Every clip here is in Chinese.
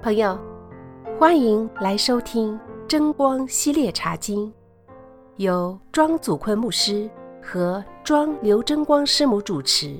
朋友，欢迎来收听真光系列茶经，由庄祖坤牧师和庄刘真光师母主持。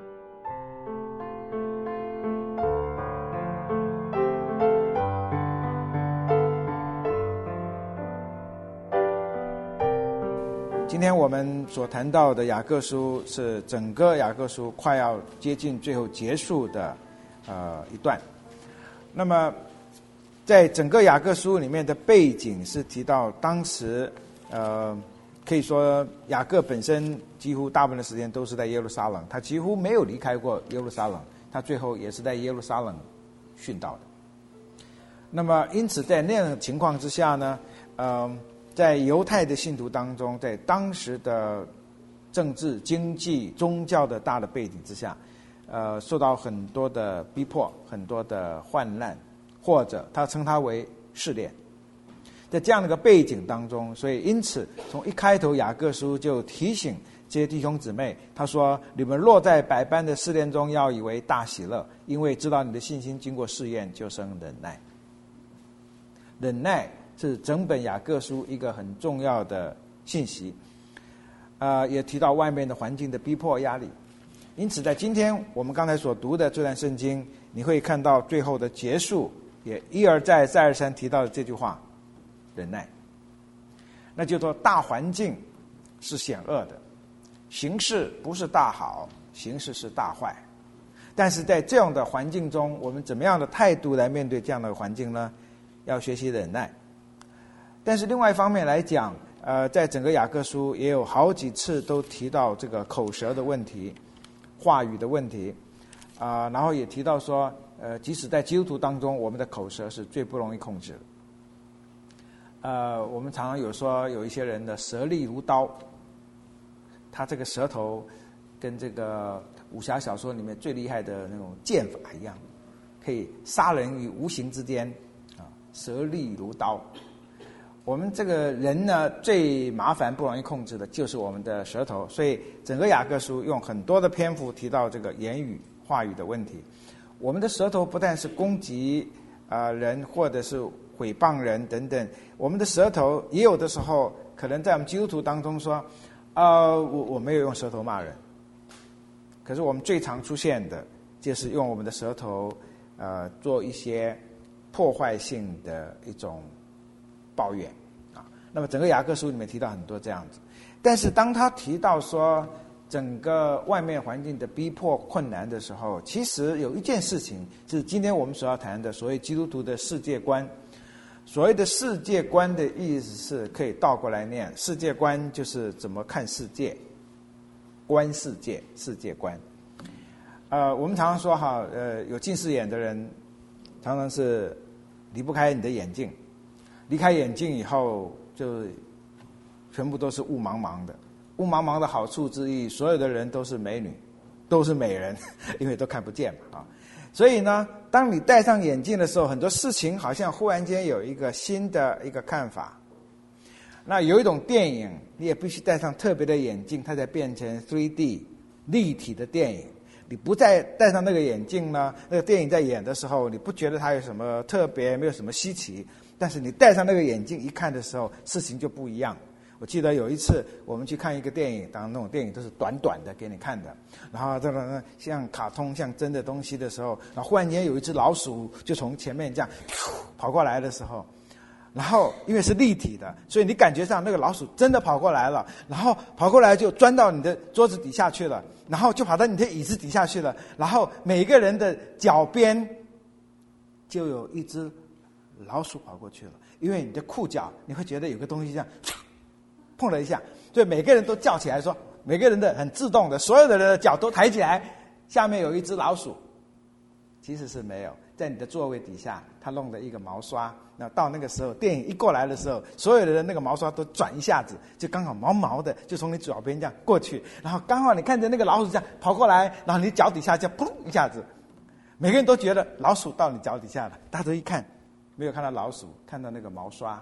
今天我们所谈到的雅各书是整个雅各书快要接近最后结束的一段。那么在整个雅各书里面的背景是提到当时可以说雅各本身几乎大部分的时间都是在耶路撒冷，他几乎没有离开过耶路撒冷，他最后也是在耶路撒冷殉道的。那么因此在那样的情况之下呢，在犹太的信徒当中，在当时的政治、经济、宗教的大的背景之下，受到很多的逼迫，很多的患难，或者他称它为试炼。在这样的一个背景当中，所以因此从一开头雅各书就提醒这些弟兄姊妹，他说：你们落在百般的试炼中，要以为大喜乐，因为知道你的信心经过试验，就生忍耐。忍耐是整本雅各书一个很重要的信息，也提到外面的环境的逼迫压力。因此在今天我们刚才所读的这段圣经，你会看到最后的结束也一而再再而三提到的这句话：忍耐。那就说大环境是险恶的，形势不是大好，形势是大坏。但是在这样的环境中，我们怎么样的态度来面对这样的环境呢？要学习忍耐。但是另外一方面来讲，在整个雅各书也有好几次都提到这个口舌的问题、话语的问题，然后也提到说，即使在基督徒当中，我们的口舌是最不容易控制的。我们常常有说，有一些人的舌利如刀，他这个舌头跟这个武侠小说里面最厉害的那种剑法一样，可以杀人于无形之间，舌利如刀。我们这个人呢，最麻烦不容易控制的就是我们的舌头，所以整个雅各书用很多的篇幅提到这个言语话语的问题。我们的舌头不但是攻击人，或者是毁谤人等等，我们的舌头也有的时候可能在我们基督徒当中说，我没有用舌头骂人，可是我们最常出现的就是用我们的舌头做一些破坏性的一种抱怨啊。那么整个雅各书里面提到很多这样子，但是当他提到说整个外面环境的逼迫困难的时候，其实有一件事情是今天我们所要谈的所谓基督徒的世界观。所谓的世界观的意思是可以倒过来念，世界观就是怎么看世界，观世界，世界观。我们常常说有近视眼的人常常是离不开你的眼镜，离开眼镜以后就全部都是雾茫茫的。雾茫茫的好处之一，所有的人都是美女，都是美人，因为都看不见嘛。所以呢，当你戴上眼镜的时候，很多事情好像忽然间有一个新的一个看法。那有一种电影，你也必须戴上特别的眼镜，它才变成 3D 立体的电影。你不再戴上那个眼镜呢，那个电影在演的时候，你不觉得它有什么特别，没有什么稀奇。但是你戴上那个眼镜一看的时候，事情就不一样。我记得有一次我们去看一个电影，当然那种电影都是短短的给你看的，然后这个像卡通像真的东西的时候，然后忽然间有一只老鼠就从前面这样跑过来的时候，然后因为是立体的，所以你感觉上那个老鼠真的跑过来了，然后跑过来就钻到你的桌子底下去了，然后就跑到你的椅子底下去了，然后每个人的脚边就有一只老鼠跑过去了，因为你的裤脚你会觉得有个东西这样碰了一下，所以每个人都叫起来说，每个人的很自动的，所有的人的脚都抬起来，下面有一只老鼠。其实是没有，在你的座位底下他弄了一个毛刷，那到那个时候电影一过来的时候，所有的人那个毛刷都转一下子，就刚好毛毛的就从你脚边这样过去，然后刚好你看着那个老鼠这样跑过来，然后你脚底下就噗一下子，每个人都觉得老鼠到你脚底下了，大家一看没有看到老鼠，看到那个毛刷。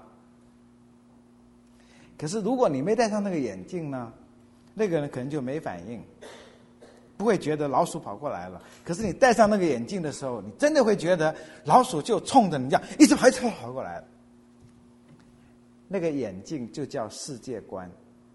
可是如果你没戴上那个眼镜呢，那个人可能就没反应， 不会觉得老鼠跑过来了。可是你戴上那个眼镜的时候，你真的会觉得老鼠就冲着你这样一直跑过来了。那个眼镜就叫世界观。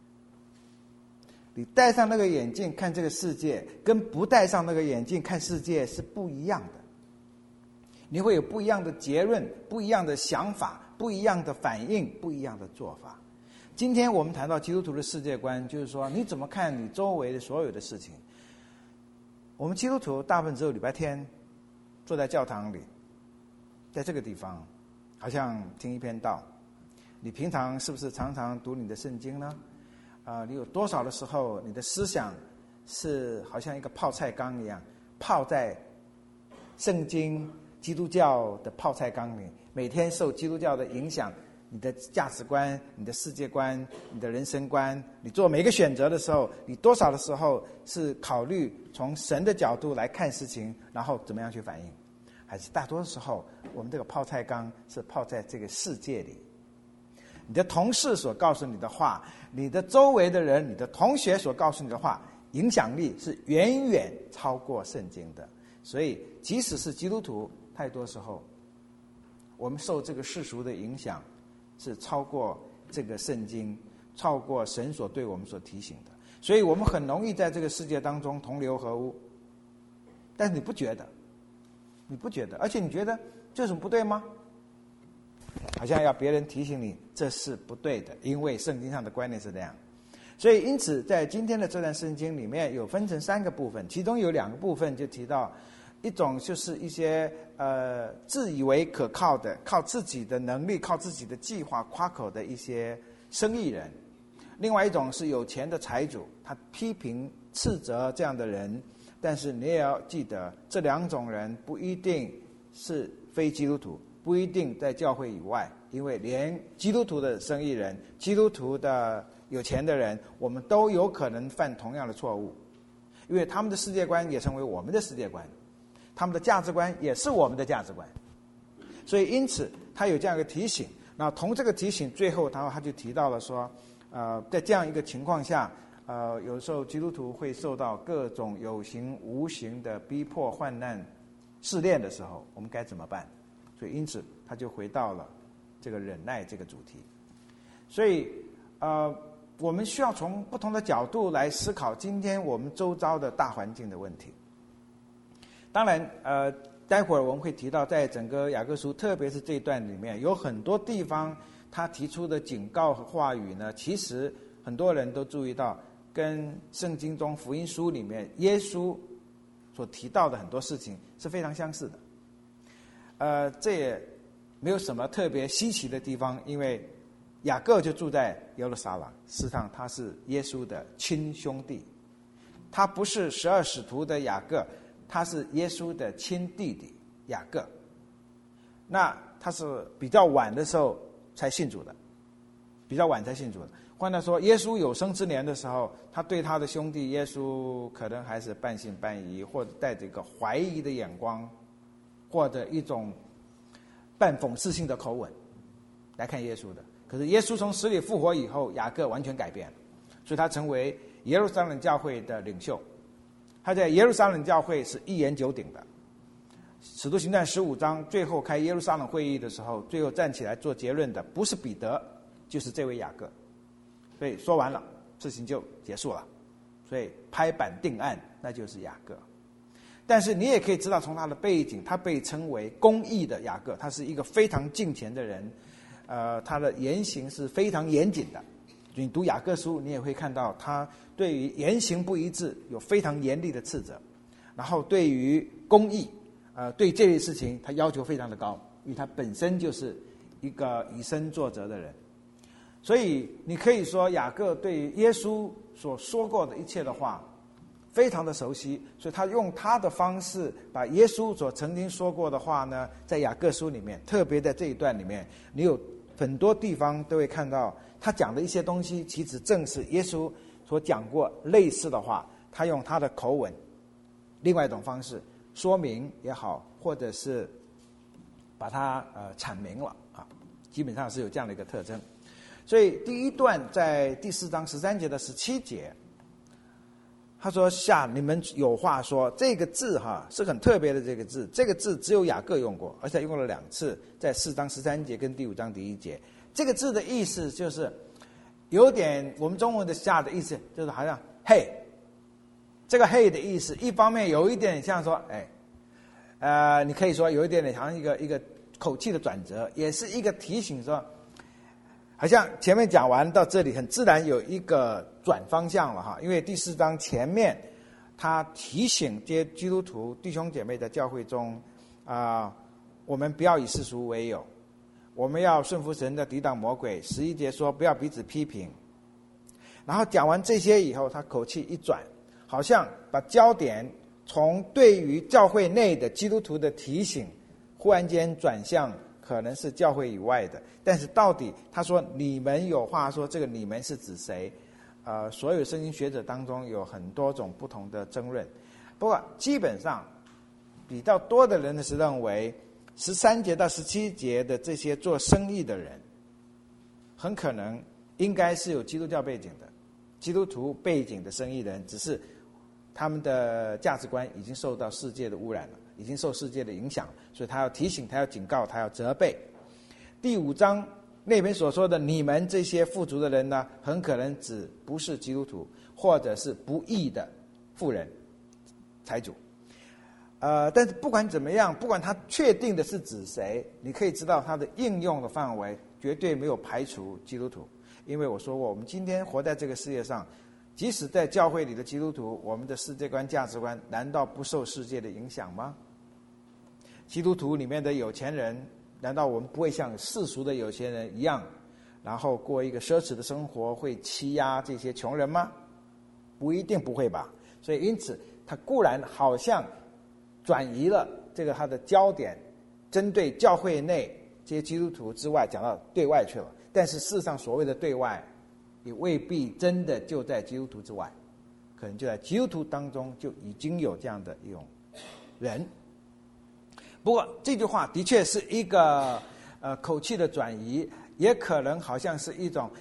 你戴上那个眼镜看这个世界，跟不戴上那个眼镜看世界是不一样的。你会有不一样的结论，不一样的想法，不一样的反应，不一样的做法。今天我们谈到基督徒的世界观，就是说你怎么看你周围的所有的事情。我们基督徒大部分只有礼拜天坐在教堂里，在这个地方好像听一篇道。你平常是不是常常读你的圣经呢？你有多少的时候你的思想是好像一个泡菜缸一样泡在圣经基督教的泡菜缸里，每天受基督教的影响，你的价值观、你的世界观、你的人生观，你做每个选择的时候，你多少的时候是考虑从神的角度来看事情，然后怎么样去反应？还是大多的时候我们这个泡菜缸是泡在这个世界里，你的同事所告诉你的话，你的周围的人，你的同学所告诉你的话，影响力是远远超过圣经的。所以即使是基督徒，太多时候我们受这个世俗的影响是超过这个圣经，超过神所对我们所提醒的。所以我们很容易在这个世界当中同流合污。但是你不觉得，而且你觉得这有什么不对吗？好像要别人提醒你这是不对的，因为圣经上的观念是这样。所以因此在今天的这段圣经里面有分成3个部分，其中有2个部分就提到，一种就是一些自以为可靠的，靠自己的能力，靠自己的计划夸口的一些生意人；另外一种是有钱的财主，他批评斥责这样的人。但是你也要记得，这2种人不一定是非基督徒，不一定在教会以外，因为连基督徒的生意人、基督徒的有钱的人，我们都有可能犯同样的错误，因为他们的世界观也成为我们的世界观，他们的价值观也是我们的价值观。所以因此他有这样一个提醒。那从这个提醒最后他就提到了说，在这样一个情况下，有时候基督徒会受到各种有形无形的逼迫、患难、试炼的时候，我们该怎么办？所以因此他就回到了这个忍耐这个主题。所以我们需要从不同的角度来思考今天我们周遭的大环境的问题。当然待会儿我们会提到，在整个雅各书，特别是这一段里面，有很多地方他提出的警告和话语呢，其实很多人都注意到跟圣经中福音书里面耶稣所提到的很多事情是非常相似的。这也没有什么特别稀奇的地方，因为雅各就住在耶路撒冷，事实上他是耶稣的亲兄弟，他不是12使徒的雅各，他是耶稣的亲弟弟雅各。那他是比较晚的时候才信主的，换句话说，耶稣有生之年的时候，他对他的兄弟耶稣可能还是半信半疑，或者带着一个怀疑的眼光，或者一种半讽刺性的口吻来看耶稣的。可是耶稣从死里复活以后，雅各完全改变了，所以他成为耶路撒冷教会的领袖。他在耶路撒冷教会是一言九鼎的。使徒行传15章最后开耶路撒冷会议的时候，最后站起来做结论的不是彼得，就是这位雅各。所以说完了，事情就结束了，所以拍板定案，那就是雅各。但是你也可以知道，从他的背景，他被称为公义的雅各，他是一个非常敬虔的人，他的言行是非常严谨的。你读雅各书，你也会看到他对于言行不一致有非常严厉的斥责，然后对于公义，对这类事情他要求非常的高，因为他本身就是一个以身作则的人。所以你可以说，雅各对于耶稣所说过的一切的话非常的熟悉，所以他用他的方式把耶稣所曾经说过的话呢，在雅各书里面，特别在这一段里面，你有很多地方都会看到他讲的一些东西，其实正是耶稣所讲过类似的话，他用他的口吻，另外一种方式说明也好，或者是把它阐明了啊，基本上是有这样的一个特征。所以第一段在第4章13节的17节， 他说下你们有话说，这个字是很特别的这个字，这个字只有雅各用过，而且用了2次，在4章13节跟第5章第1节。这个字的意思就是有点我们中文的下的意思，就是好像嘿，这个嘿的意思，一方面有一点像说你可以说有一点点像一个口气的转折，也是一个提醒说，好像前面讲完到这里很自然有一个转方向了因为第4章前面他提醒这些基督徒弟兄姐妹在教会中我们不要以世俗为友，我们要顺服神的，抵挡魔鬼。11节说不要彼此批评。然后讲完这些以后，他口气一转，好像把焦点从对于教会内的基督徒的提醒忽然间转向可能是教会以外的。但是到底他说你们有话说，这个你们是指谁？所有圣经学者当中有很多种不同的争论，不过基本上比较多的人是认为13节到17节的这些做生意的人很可能应该是有基督教背景的，基督徒背景的生意人，只是他们的价值观已经受到世界的污染了，已经受世界的影响，所以他要提醒，他要警告，他要责备。第5章那边所说的你们这些富足的人呢，很可能指不是基督徒，或者是不义的富人财主。但是不管怎么样，不管他确定的是指谁，你可以知道他的应用的范围绝对没有排除基督徒。因为我说过，我们今天活在这个世界上，即使在教会里的基督徒，我们的世界观价值观难道不受世界的影响吗？基督徒里面的有钱人，难道我们不会像世俗的有钱人一样，然后过一个奢侈的生活，会欺压这些穷人吗？不一定不会吧。所以因此他固然好像转移了这个他的焦点，针对教会内这些基督徒之外讲到对外去了，但是事实上所谓的对外也未必真的就在基督徒之外，可能就在基督徒当中就已经有这样的一种人。不过这句话的确是一个口气的转移，也可能好像是一种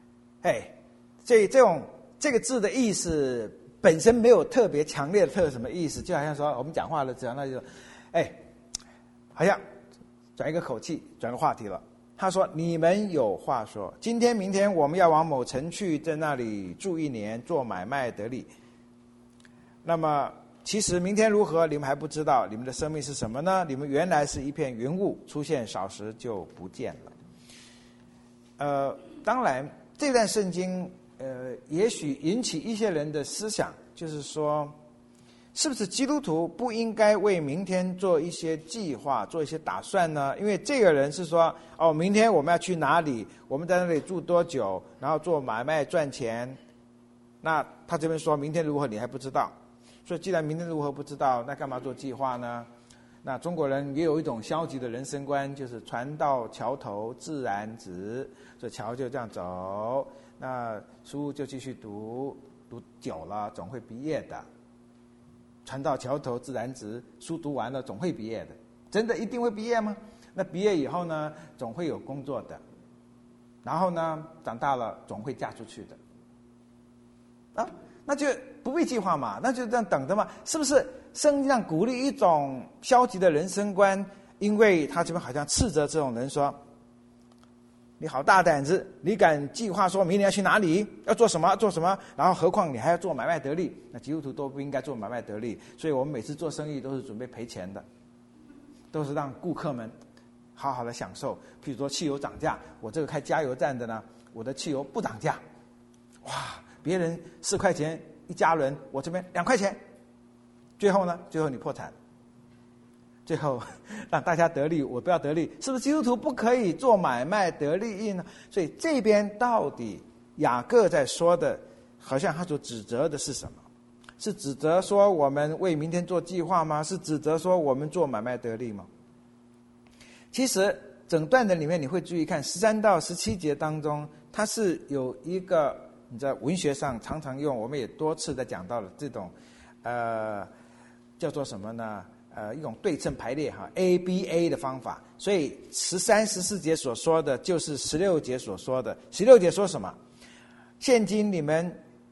这个字的意思本身没有特别强烈的什么意思，就好像说我们讲话了，那就好像转一个口气，转个话题了。他说你们有话说，今天明天我们要往某城去，在那里住1年，做买卖得利。那么其实明天如何你们还不知道，你们的生命是什么呢？你们原来是一片云雾，出现少时就不见了。当然这段圣经也许引起一些人的思想，就是说是不是基督徒不应该为明天做一些计划，做一些打算呢？因为这个人是说明天我们要去哪里，我们在那里住多久，然后做买卖赚钱。那他这边说明天如何你还不知道，所以既然明天如何不知道，那干嘛做计划呢？那中国人也有一种消极的人生观，就是船到桥头自然直，所以桥就这样走，那书就继续读，读久了总会毕业的。船到桥头自然直，书读完了总会毕业的。真的一定会毕业吗？那毕业以后呢，总会有工作的，然后呢长大了总会嫁出去的。那就不必计划嘛，那就这样等着嘛。是不是圣经上鼓励一种消极的人生观？因为他这边好像斥责这种人说，你好大胆子，你敢计划说明年要去哪里，要做什么做什么，然后何况你还要做买卖得利。那基督徒都不应该做买卖得利，所以我们每次做生意都是准备赔钱的，都是让顾客们好好的享受。譬如说汽油涨价，我这个开加油站的呢，我的汽油不涨价，哇，别人4块钱1加仑，我这边2块钱，最后你破产，最后让大家得利，我不要得利，是不是基督徒不可以做买卖得利益呢？所以这边到底雅各在说的，好像他所指责的是什么？是指责说我们为明天做计划吗？是指责说我们做买卖得利吗？其实整段的里面你会注意看13到17节当中，它是有一个你在文学上常常用，我们也多次的讲到了这种叫做什么呢？一种对称排列ABA 的方法。所以13、14节所说的就是16节所说的。16节说什么？现今你们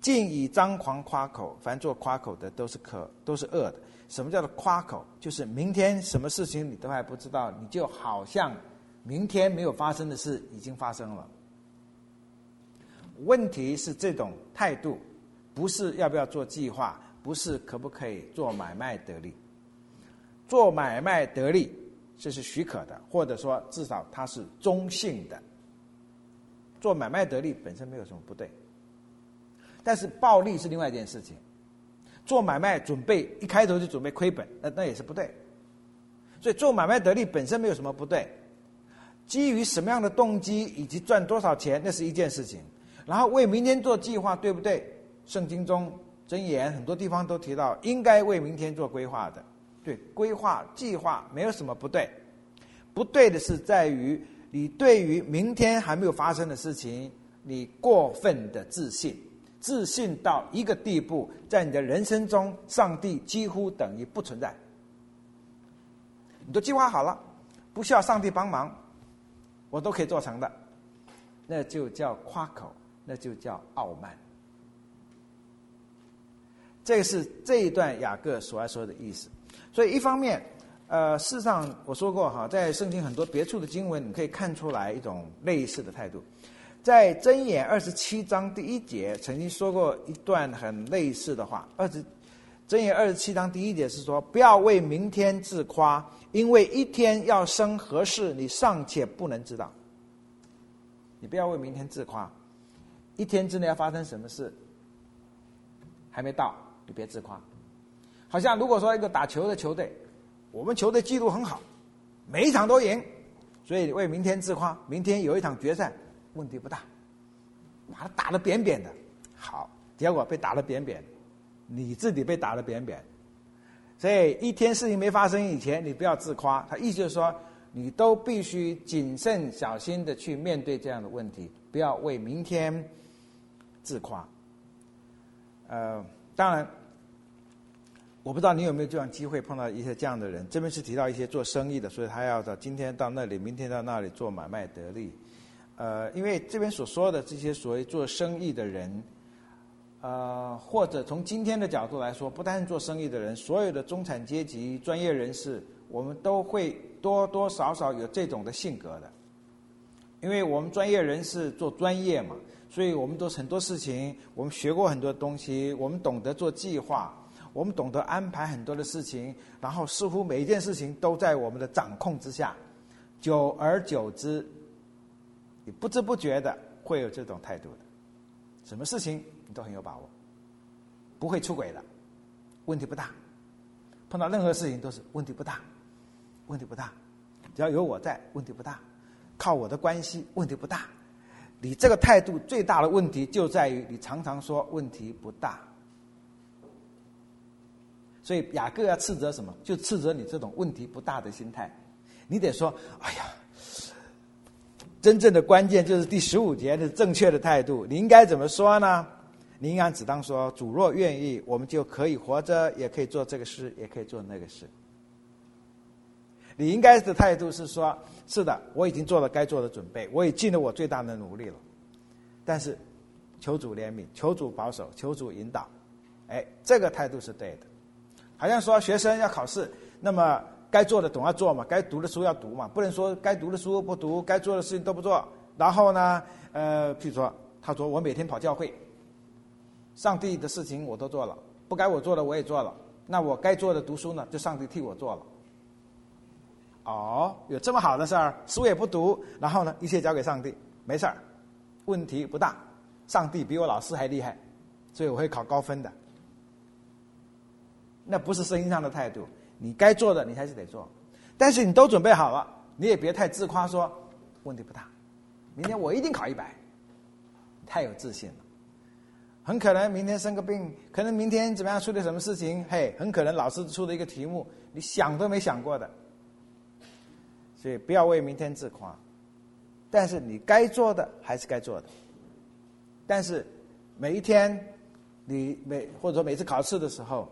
尽以张狂夸口，凡做夸口的都是恶的。什么叫做夸口？就是明天什么事情你都还不知道，你就好像明天没有发生的事已经发生了。问题是这种态度，不是要不要做计划，不是可不可以做买卖得利。做买卖得利这是许可的，或者说至少它是中性的。做买卖得利本身没有什么不对，但是暴利是另外一件事情。做买卖一开头就准备亏本，那也是不对。所以做买卖得利本身没有什么不对，基于什么样的动机以及赚多少钱，那是一件事情。然后为明天做计划，对不对？圣经中箴言很多地方都提到应该为明天做规划的。对，规划计划没有什么不对，不对的是在于你对于明天还没有发生的事情，你过分的自信到一个地步，在你的人生中，上帝几乎等于不存在。你都计划好了，不需要上帝帮忙，我都可以做成的，那就叫夸口，那就叫傲慢。这是这一段雅各所要说的意思。所以一方面，事实上我说过哈，在圣经很多别处的经文，你可以看出来一种类似的态度。在箴言27章第1节曾经说过一段很类似的话。箴言27章第1节是说，不要为明天自夸，因为一天要生何事，你尚且不能知道。你不要为明天自夸，一天之内要发生什么事还没到，你别自夸。好像如果说一个打球的球队，我们球队纪录很好，每一场都赢，所以为明天自夸，明天有一场决赛，问题不大，把它打得扁扁的，好，结果被打得扁扁，你自己被打得扁扁。所以一天事情没发生以前，你不要自夸。他意思就是说，你都必须谨慎小心的去面对这样的问题，不要为明天自夸。当然我不知道你有没有这样机会碰到一些这样的人。这边是提到一些做生意的，所以他要到今天到那里，明天到那里做买卖得利。因为这边所说的这些所谓做生意的人，或者从今天的角度来说，不单是做生意的人，所有的中产阶级、专业人士，我们都会多多少少有这种的性格的。因为我们专业人士做专业嘛，所以我们都很多事情，我们学过很多东西，我们懂得做计划，我们懂得安排很多的事情，然后似乎每一件事情都在我们的掌控之下，久而久之，你不知不觉的会有这种态度的。什么事情你都很有把握，不会出轨的，问题不大。碰到任何事情都是问题不大，问题不大，只要有我在，问题不大，靠我的关系，问题不大。你这个态度最大的问题就在于你常常说问题不大。所以雅各要斥责什么？就斥责你这种问题不大的心态。你得说，哎呀，真正的关键就是第15节的正确的态度。你应该怎么说呢？你应该只当说，主若愿意，我们就可以活着，也可以做这个事，也可以做那个事。你应该的态度是说，是的，我已经做了该做的准备，我也尽了我最大的努力了，但是求主怜悯，求主保守，求主引导。这个态度是对的。好像说学生要考试，那么该做的总要做嘛，该读的书要读嘛，不能说该读的书不读，该做的事情都不做。然后呢，譬如说，他说我每天跑教会，上帝的事情我都做了，不该我做的我也做了，那我该做的读书呢，就上帝替我做了。有这么好的事儿，书也不读，然后呢，一切交给上帝，没事儿，问题不大，上帝比我老师还厉害，所以我会考高分的。那不是圣经上的态度，你该做的你还是得做，但是你都准备好了，你也别太自夸说问题不大，明天我一定考100，太有自信了。很可能明天生个病，可能明天怎么样出了什么事情，很可能老师出了一个题目你想都没想过的。所以不要为明天自夸，但是你该做的还是该做的。但是每一天或者说每次考试的时候，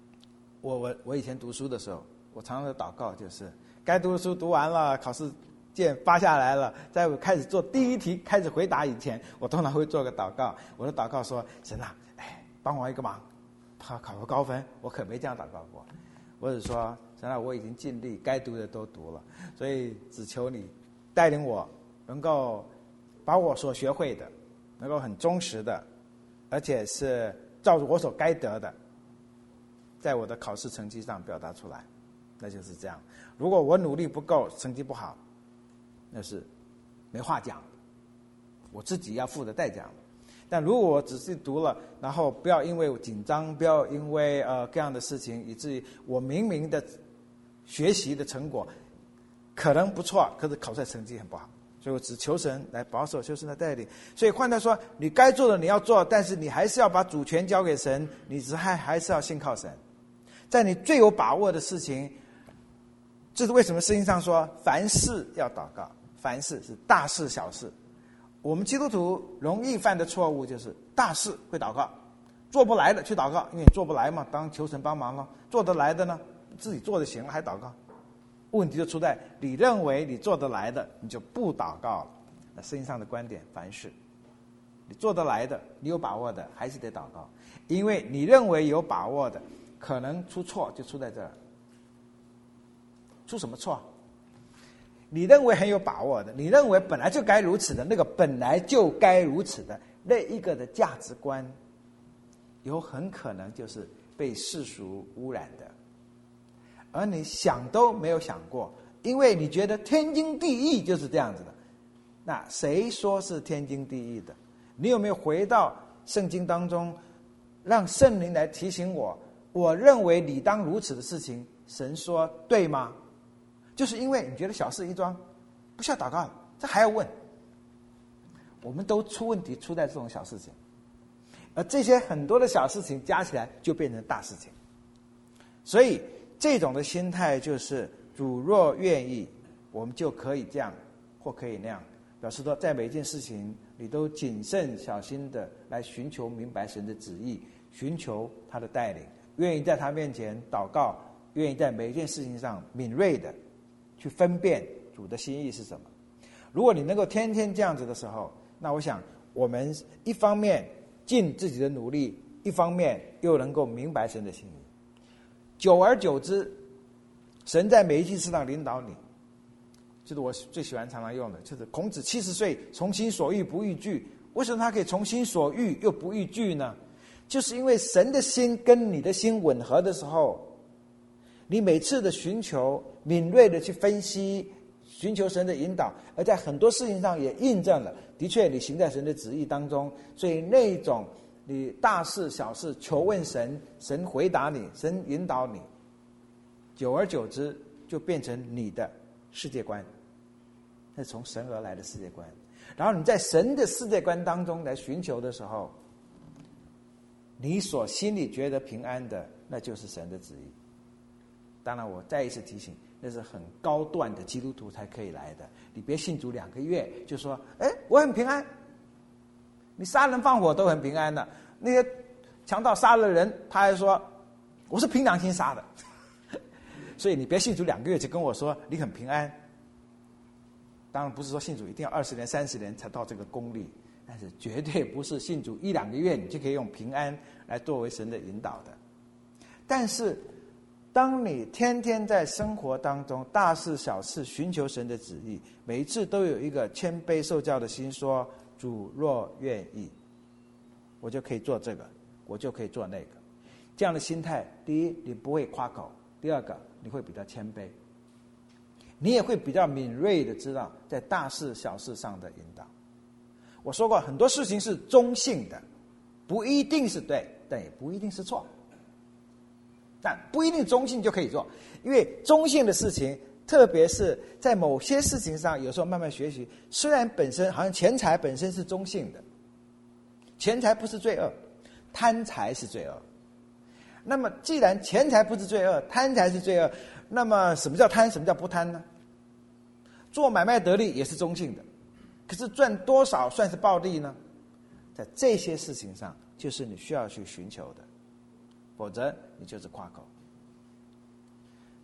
我以前读书的时候，我常常的祷告就是，该读的书读完了，考试箭发下来了，在我开始做第一题开始回答以前，我通常会做个祷告。我的祷告说：神啊，帮我一个忙，考个高分。我可没这样祷告过，我只说神啊，我已经尽力该读的都读了，所以只求你带领我，能够把我所学会的能够很忠实的，而且是照着我所该得的，在我的考试成绩上表达出来。那就是这样。如果我努力不够，成绩不好，那是没话讲，我自己要付的代价。但如果我只是读了，然后不要因为紧张，不要因为各样的事情，以至于我明明的学习的成果可能不错，可是考出来成绩很不好。所以我只求神来保守，求神的带领。所以换他说，你该做的你要做，但是你还是要把主权交给神，你还是要信靠神。在你最有把握的事情，这是为什么圣经上说凡事要祷告。凡事是大事小事。我们基督徒容易犯的错误就是大事会祷告，做不来的去祷告，因为你做不来嘛，当然求神帮忙了。做得来的呢，自己做得行了还祷告。问题就出在你认为你做得来的，你就不祷告了。那圣经上的观点，凡事你做得来的，你有把握的，还是得祷告，因为你认为有把握的，可能出错就出在这儿。出什么错？你认为很有把握的，你认为本来就该如此的，那个本来就该如此的那一个的价值观，有很可能就是被世俗污染的，而你想都没有想过，因为你觉得天经地义就是这样子的。那谁说是天经地义的？你有没有回到圣经当中，让圣灵来提醒我，我认为理当如此的事情，神说对吗？就是因为你觉得小事一桩，不需要祷告了，这还要问。我们都出问题出在这种小事情，而这些很多的小事情加起来就变成大事情。所以这种的心态就是主若愿意，我们就可以这样或可以那样，表示说在每一件事情你都谨慎小心的来寻求明白神的旨意，寻求他的带领，愿意在他面前祷告，愿意在每一件事情上敏锐的去分辨主的心意是什么。如果你能够天天这样子的时候，那我想我们一方面尽自己的努力，一方面又能够明白神的心意。久而久之，神在每一件事上领导你，就是我最喜欢常常用的，就是孔子70岁从心所欲不逾矩。为什么他可以从心所欲又不逾矩呢？就是因为神的心跟你的心吻合的时候，你每次的寻求敏锐的去分析，寻求神的引导，而在很多事情上也印证了，的确你行在神的旨意当中。所以那种你大事小事求问神，神回答你，神引导你，久而久之就变成你的世界观，那是从神而来的世界观。然后你在神的世界观当中来寻求的时候，你所心里觉得平安的，那就是神的旨意。当然我再一次提醒，那是很高段的基督徒才可以来的。你别信主2个月就说我很平安，你杀人放火都很平安的。那些强盗杀了人，他还说我是凭良心杀的。所以你别信主2个月就跟我说你很平安。当然不是说信主一定要20年30年才到这个功力，但是绝对不是信主1、2个月你就可以用平安来作为神的引导的。但是当你天天在生活当中大事小事寻求神的旨意，每一次都有一个谦卑受教的心，说主若愿意，我就可以做这个，我就可以做那个。这样的心态，第一你不会夸口，第二个你会比较谦卑，你也会比较敏锐的知道在大事小事上的引导。我说过很多事情是中性的，不一定是对，但也不一定是错。但不一定中性就可以做，因为中性的事情，特别是在某些事情上，有时候慢慢学习，虽然本身好像钱财本身是中性的，钱财不是罪恶，贪财是罪恶。那么既然钱财不是罪恶，贪财是罪恶，那么什么叫贪，什么叫不贪呢？做买卖得利也是中性的，可是赚多少算是暴利呢？在这些事情上，就是你需要去寻求的，否则你就是夸口。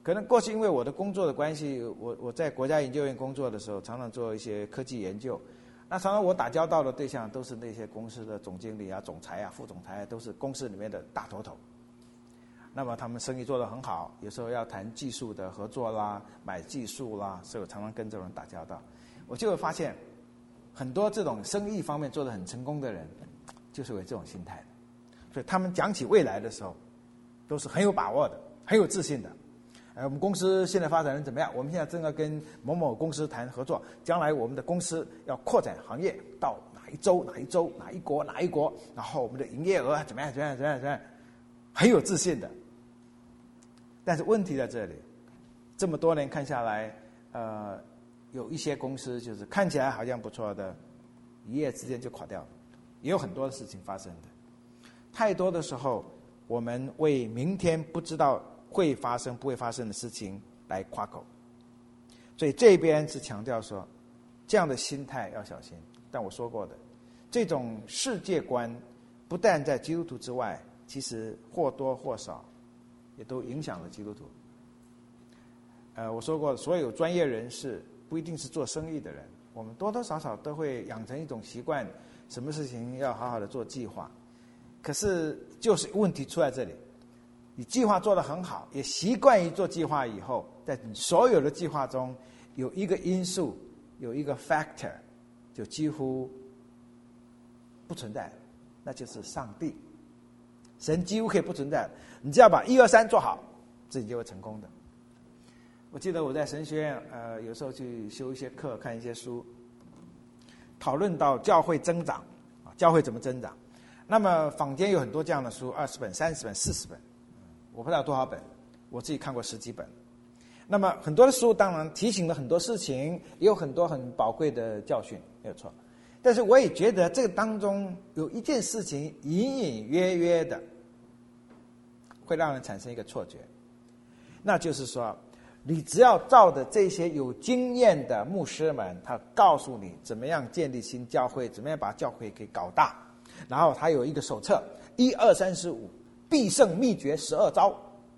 可能过去因为我的工作的关系，我在国家研究院工作的时候，常常做一些科技研究。那常常我打交道的对象都是那些公司的总经理啊、总裁啊、副总裁啊，都是公司里面的大头头。那么他们生意做得很好，有时候要谈技术的合作啦、买技术啦，所以我常常跟这种人打交道。我就会发现，很多这种生意方面做得很成功的人，就是有这种心态的。所以他们讲起未来的时候，都是很有把握的，很有自信的。我们公司现在发展得怎么样？我们现在正要跟某某公司谈合作，将来我们的公司要扩展行业到哪一州、哪一州、哪一国、哪一国，然后我们的营业额怎么样？很有自信的。但是问题在这里，这么多年看下来，有一些公司就是看起来好像不错的，一夜之间就垮掉了，也有很多的事情发生的。太多的时候，我们为明天不知道会发生不会发生的事情来夸口，所以这边是强调说，这样的心态要小心。但我说过的，这种世界观不但在基督徒之外，其实或多或少也都影响了基督徒。我说过，所有专业人士不一定是做生意的人，我们多多少少都会养成一种习惯，什么事情要好好的做计划。可是就是问题出在这里，你计划做得很好，也习惯于做计划以后，在你所有的计划中有一个因素，有一个 factor 就几乎不存在了，那就是上帝。神几乎可以不存在了，你只要把1、2、3做好，自己就会成功的。我记得我在神学院有时候去修一些课，看一些书，讨论到教会增长教会怎么增长。那么坊间有很多这样的书，20本、30本、40本，我不知道多少本，我自己看过10几本。那么很多的书当然提醒了很多事情，也有很多很宝贵的教训，没有错。但是我也觉得这个当中有一件事情隐隐约约的会让人产生一个错觉，那就是说，你只要照着这些有经验的牧师们，他告诉你怎么样建立新教会，怎么样把教会给搞大，然后他有一个手册1、2、3、4、5必胜秘诀12招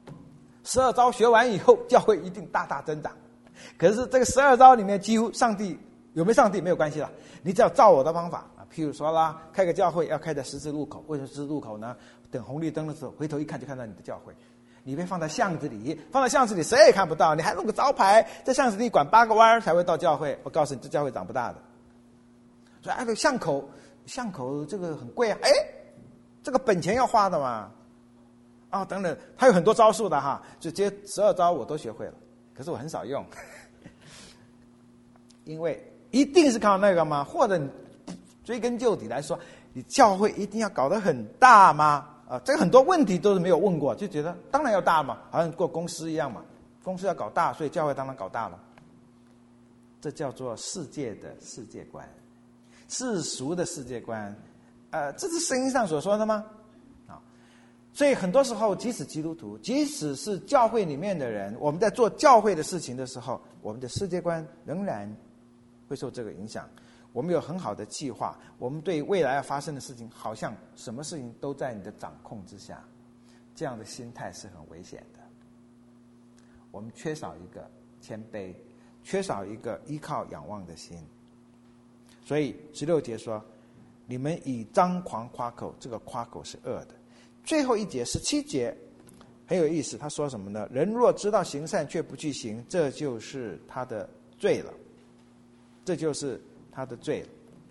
，12招学完以后，教会一定大大增长。可是这个12招里面，几乎上帝有没有上帝没有关系了，你只要照我的方法啊，譬如说啦，开个教会要开在十字路口，为什么十字路口呢？等红绿灯的时候，回头一看就看到你的教会。你被放在巷子里，放在巷子里谁也看不到，你还弄个招牌，在巷子里拐8个弯才会到教会。我告诉你，这教会长不大的。所以这个巷口这个很贵啊，这个本钱要花的嘛。等等，他有很多招数的哈，就这12招我都学会了，可是我很少用，因为一定是靠那个吗？或者你追根究底来说，你教会一定要搞得很大吗？这个很多问题都是没有问过，就觉得当然要大嘛，好像过公司一样嘛，公司要搞大，所以教会当然搞大了。这叫做世界的世界观，世俗的世界观，这是圣经上所说的吗？所以很多时候，即使基督徒，即使是教会里面的人，我们在做教会的事情的时候，我们的世界观仍然会受这个影响。我们有很好的计划，我们对未来要发生的事情，好像什么事情都在你的掌控之下，这样的心态是很危险的。我们缺少一个谦卑，缺少一个依靠仰望的心。所以16节说，你们以张狂夸口，这个夸口是恶的。最后一节17节很有意思，他说什么呢？人若知道行善却不去行，这就是他的罪了，这就是他的罪了。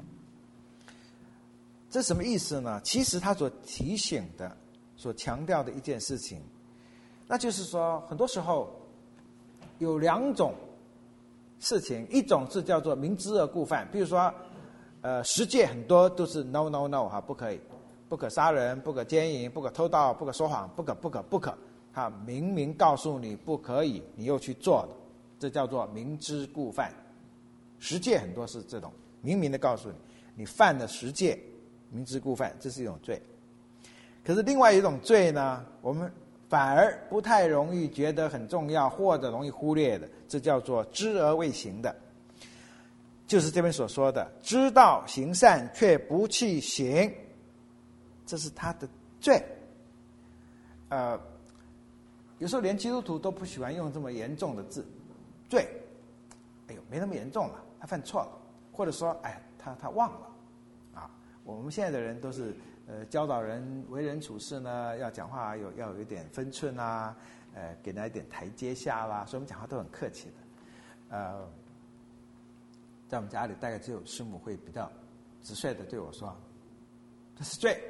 这什么意思呢？其实他所提醒的、所强调的一件事情，那就是说，很多时候有2种事情，一种是叫做明知而故犯，比如说10诫很多都是 no no no 不可以，不可杀人，不可奸淫，不可偷盗，不可说谎，不可，他明明告诉你不可以，你又去做了，这叫做明知故犯。10诫很多是这种明明的告诉你，你犯了10诫，明知故犯，这是一种罪。可是另外一种罪呢，我们反而不太容易觉得很重要，或者容易忽略的，这叫做知而未行的，就是这边所说的知道行善却不去行，这是他的罪。 有时候连基督徒都不喜欢用这么严重的字，罪，哎呦，没那么严重了，他犯错了，或者说，哎，他忘了，啊，我们现在的人都是教导人为人处事呢，要讲话要有一点分寸啊，给人家一点台阶下啦，所以我们讲话都很客气的，在我们家里大概只有师母会比较直率的对我说，这是罪。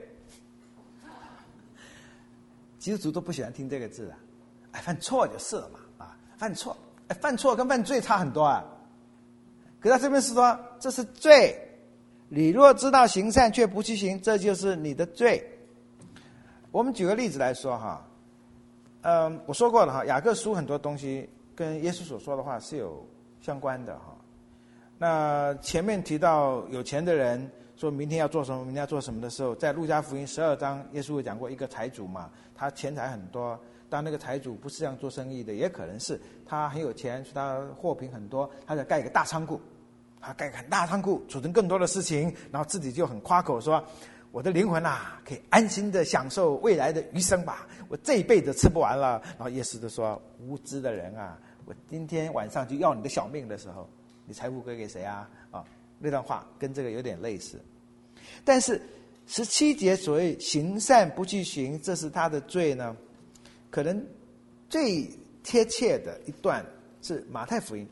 基督徒都不喜欢听这个字的，哎，犯错就是了嘛，啊，犯错，哎，犯错跟犯罪差很多啊。可是他这边是说这是罪，你若知道行善却不去行，这就是你的罪。我们举个例子来说哈，我说过了哈，雅各书很多东西跟耶稣所说的话是有相关的哈。那前面提到有钱的人说明天要做什么，明天要做什么的时候，在路加福音12章，耶稣有讲过一个财主嘛，他钱财很多，当那个财主不是这样做生意的，也可能是他很有钱，他货品很多，他在盖一个大仓库，他盖一个很大仓库，储存更多的事情，然后自己就很夸口说，我的灵魂啊，可以安心的享受未来的余生吧，我这一辈子吃不完了。然后耶稣就说，无知的人啊，我今天晚上就要你的小命的时候，你财富归给谁啊？啊，那段话跟这个有点类似。但是17节所谓行善不去行，这是他的罪呢，可能最贴切的一段是马太福音。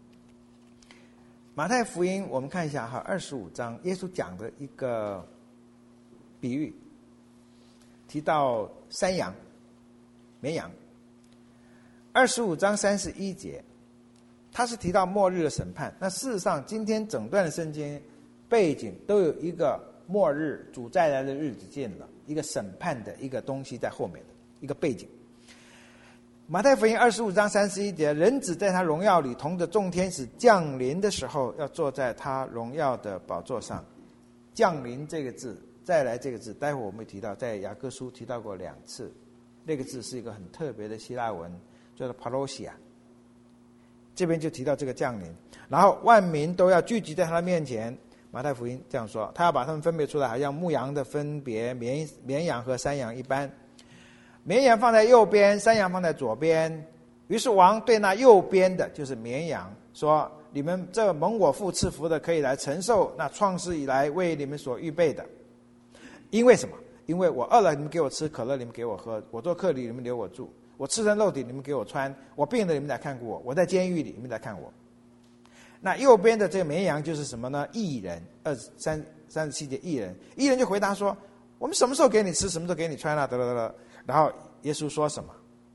马太福音我们看一下哈，25章耶稣讲的一个比喻，提到山羊、绵羊。25章31节他是提到末日的审判。那事实上今天整段的圣经背景都有一个末日主再来的日子近了，一个审判的一个东西在后面的一个背景。马太福音25章31节，人子在他荣耀里同着众天使降临的时候，要坐在他荣耀的宝座上。降临这个字，再来这个字，待会我们会提到，在雅各书提到过2次，那个字是一个很特别的希腊文，叫做 parousia， 这边就提到这个降临，然后万民都要聚集在他的面前。马太福音这样说，他要把他们分别出来，好像牧羊的分别绵羊和山羊一般，绵羊放在右边，山羊放在左边。于是王对那右边的，就是绵羊说，你们这蒙我父赐福的，可以来承受那创世以来为你们所预备的。因为什么？因为我饿了，你们给我吃；渴了，你们给我喝；我做客旅，你们留我住；我赤身露体，你们给我穿；我病了，你们来看顾我；我在监狱里，你们来看我。那右边的这个绵羊就是什么呢？义人，37节义人，义人就回答说，我们什么时候给你吃，什么时候给你穿啊？得了得了。然后耶稣说什么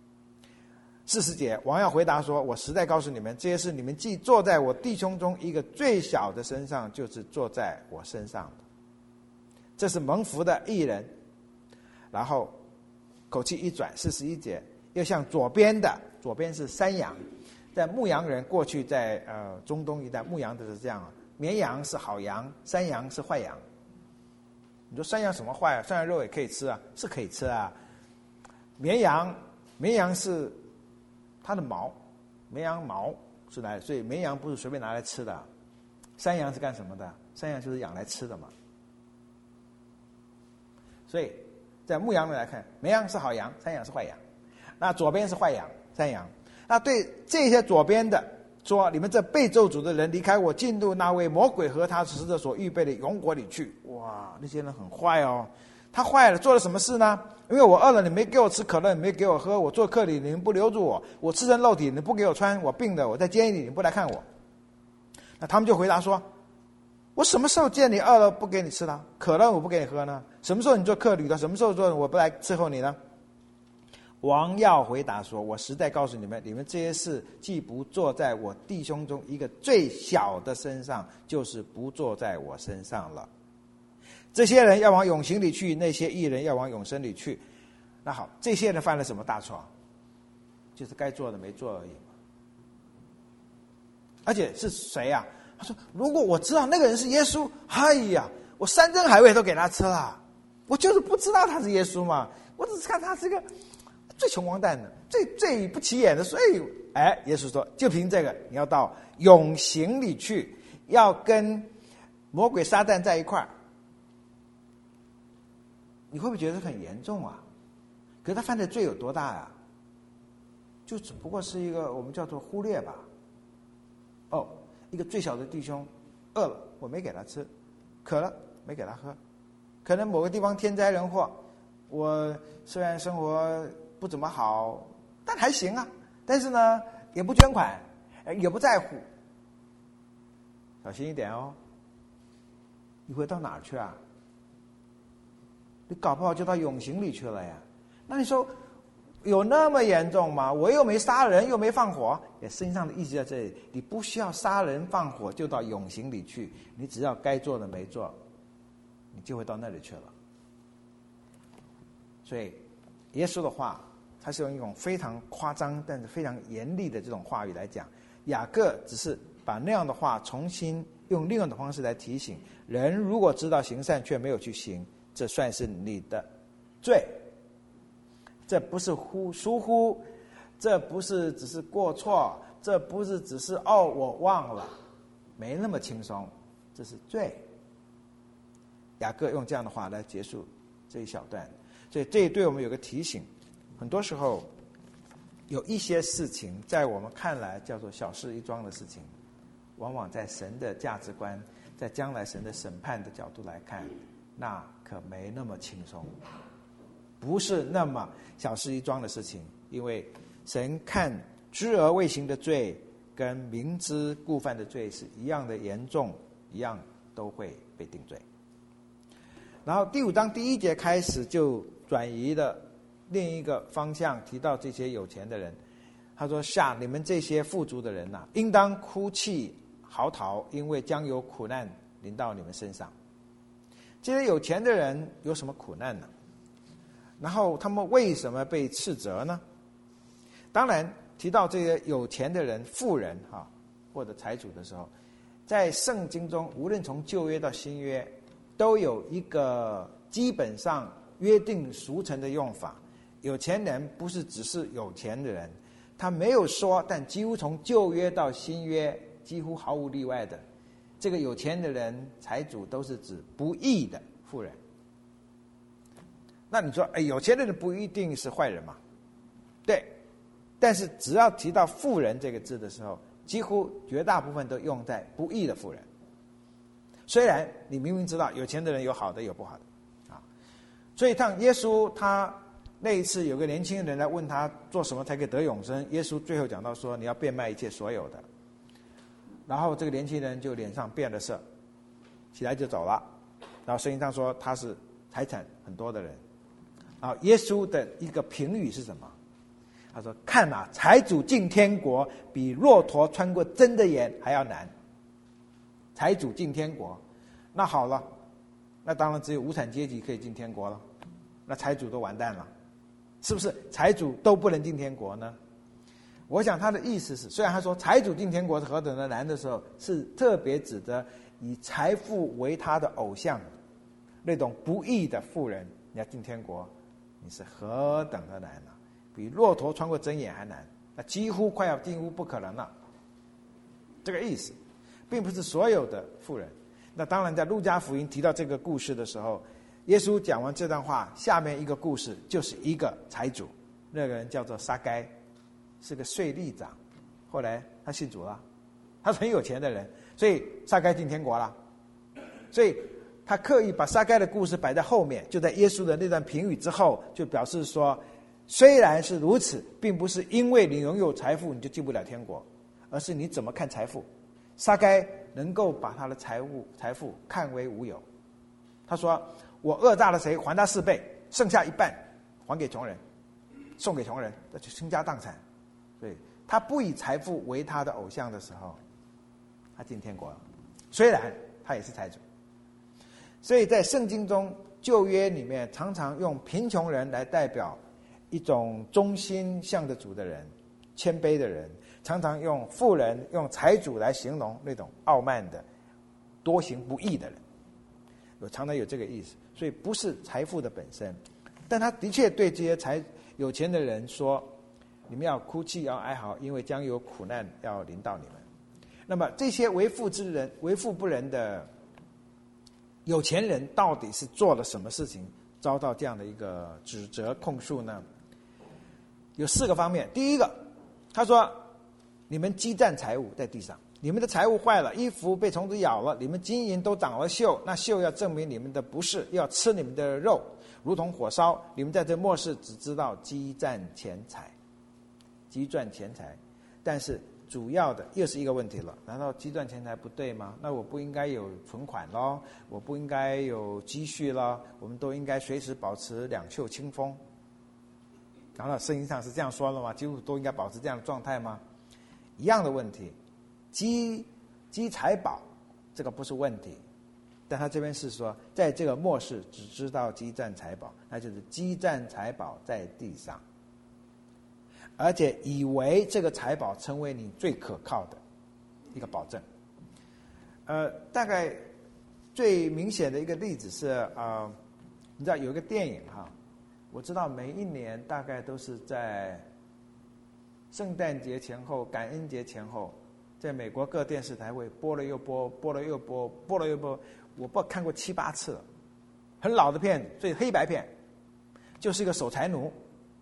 ？40节，王要回答说，我实在告诉你们，这些事你们既坐在我弟兄中一个最小的身上，就是坐在我身上的。这是蒙福的义人。然后口气一转，41节，又向左边的，左边是山羊，在牧羊人过去在中东一带牧羊的是这样，绵羊是好羊，山羊是坏羊。你说山羊什么坏啊？山羊肉也可以吃啊，是可以吃啊。绵羊是它的毛，绵羊毛是来，所以绵羊不是随便拿来吃的。山羊是干什么的？山羊就是养来吃的嘛。所以在牧羊人来看，绵羊是好羊，山羊是坏羊。那左边是坏羊，山羊。那对这些左边的说，你们这被咒诅的人，离开我，进入那位魔鬼和他使者所预备的永火里去。哇，那些人很坏哦。他坏了，做了什么事呢？因为我饿了，你没给我吃；渴了，你没给我喝；我做客里，你们不留住我；我赤身露体，你不给我穿；我病了，我在监狱里，你不来看我。那他们就回答说，我什么时候见你饿了不给你吃呢？渴了我不给你喝呢？什么时候你做客旅的？什么时候做我不来伺候你呢？王要回答说，我实在告诉你们，你们这些事既不坐在我弟兄中一个最小的身上，就是不坐在我身上了。这些人要往永刑里去，那些义人要往永生里去。那好，这些人犯了什么大错？就是该做的没做而已嘛。而且是谁啊？他说，如果我知道那个人是耶稣，哎呀，我山珍海味都给他吃了。我就是不知道他是耶稣嘛，我只是看他是个最穷光蛋的，最不起眼的。所以耶稣说，就凭这个，你要到永刑里去，要跟魔鬼撒旦在一块儿。你会不会觉得很严重啊？可是他犯的罪有多大啊？ 就只不过是一个我们叫做忽略吧。一个最小的弟兄饿了，我没给他吃；渴了，没给他喝。可能某个地方天灾人祸，我虽然生活不怎么好，但还行啊。但是呢，也不捐款，也不在乎。小心一点哦，你会到哪儿去啊？你搞不好就到永刑里去了呀。那你说有那么严重吗？我又没杀人，又没放火。圣经上的意思在这里，你不需要杀人放火就到永刑里去，你只要该做的没做，你就会到那里去了。所以耶稣的话，他是用一种非常夸张但是非常严厉的这种话语来讲。雅各只是把那样的话重新用另外的方式来提醒人：如果知道行善却没有去行，这算是你的罪。这不是疏忽，这不是只是过错，这不是只是我忘了，没那么轻松，这是罪。雅各用这样的话来结束这一小段，所以这对我们有个提醒：很多时候有一些事情在我们看来叫做小事一桩的事情，往往在神的价值观，在将来神的审判的角度来看，那可没那么轻松，不是那么小事一桩的事情。因为神看知而未行的罪跟明知故犯的罪是一样的严重，一样都会被定罪。然后第5章第1节开始就转移的另一个方向，提到这些有钱的人。他说：下你们这些富足的人啊，应当哭泣嚎啕，因为将有苦难临到你们身上。这些有钱的人有什么苦难呢？然后他们为什么被斥责呢？当然提到这些有钱的人、富人或者财主的时候，在圣经中无论从旧约到新约都有一个基本上约定俗成的用法。有钱人不是只是有钱的人，他没有说，但几乎从旧约到新约几乎毫无例外的，这个有钱的人、财主都是指不义的富人。那你说有钱的人不一定是坏人嘛？对，但是只要提到富人这个字的时候，几乎绝大部分都用在不义的富人。虽然你明明知道有钱的人有好的有不好的所以像耶稣他那一次有个年轻人来问他做什么才可以得永生，耶稣最后讲到说你要变卖一切所有的。然后这个年轻人就脸上变了色，起来就走了。然后圣经上说他是财产很多的人。耶稣的一个评语是什么？他说：看财主进天国比骆驼穿过针的眼还要难。财主进天国，那好了，那当然只有无产阶级可以进天国了，那财主都完蛋了，是不是？财主都不能进天国呢？我想他的意思是，虽然他说财主进天国是何等的难的时候，是特别指的以财富为他的偶像那种不义的富人，你要进天国，你是何等的难啊，比骆驼穿过针眼还难，那几乎快要近乎不可能了。这个意思并不是所有的富人。那当然在路加福音提到这个故事的时候，耶稣讲完这段话，下面一个故事就是一个财主，那个人叫做撒该，是个税吏长，后来他信主了，他是很有钱的人，所以撒该进天国了。所以他刻意把撒该的故事摆在后面，就在耶稣的那段评语之后，就表示说，虽然是如此，并不是因为你拥有财富你就进不了天国，而是你怎么看财富。撒该能够把他的财富看为无有。他说：我讹诈了谁，还他4倍，剩下一半还给穷人，送给穷人，那就倾家荡产。所以他不以财富为他的偶像的时候，他进天国了。虽然他也是财主。所以在圣经中旧约里面常常用贫穷人来代表一种忠心向着主的人、谦卑的人，常常用富人、用财主来形容那种傲慢的、多行不义的人，常常有这个意思。所以不是财富的本身，但他的确对这些有钱的人说：你们要哭泣，要哀嚎，因为将有苦难要临到你们。那么这些为富不仁的有钱人到底是做了什么事情遭到这样的一个指责控诉呢？有4个方面。第一个， 他说：“你们积攒财物在地上，你们的财物坏了，衣服被虫子咬了，你们金银都长了锈，那锈要证明你们的不是，要吃你们的肉，如同火烧。你们在这末世只知道积攒钱财，积赚钱财，但是主要的又是一个问题了，难道积赚钱财不对吗？那我不应该有存款咯，我不应该有积蓄咯，我们都应该随时保持两袖清风。然后圣经上是这样说了吗？基督徒都应该保持这样的状态吗？一样的问题，积财宝这个不是问题，但他这边是说，在这个末世只知道积攒财宝，那就是积攒财宝在地上，而且以为这个财宝成为你最可靠的一个保证。大概最明显的一个例子是你知道有一个电影哈，我知道每一年大概都是在圣诞节前后、感恩节前后，在美国各电视台会播了又播，播了又播，播了又播，我不知道看过7、8次了。很老的片，所以黑白片，就是一个守财奴，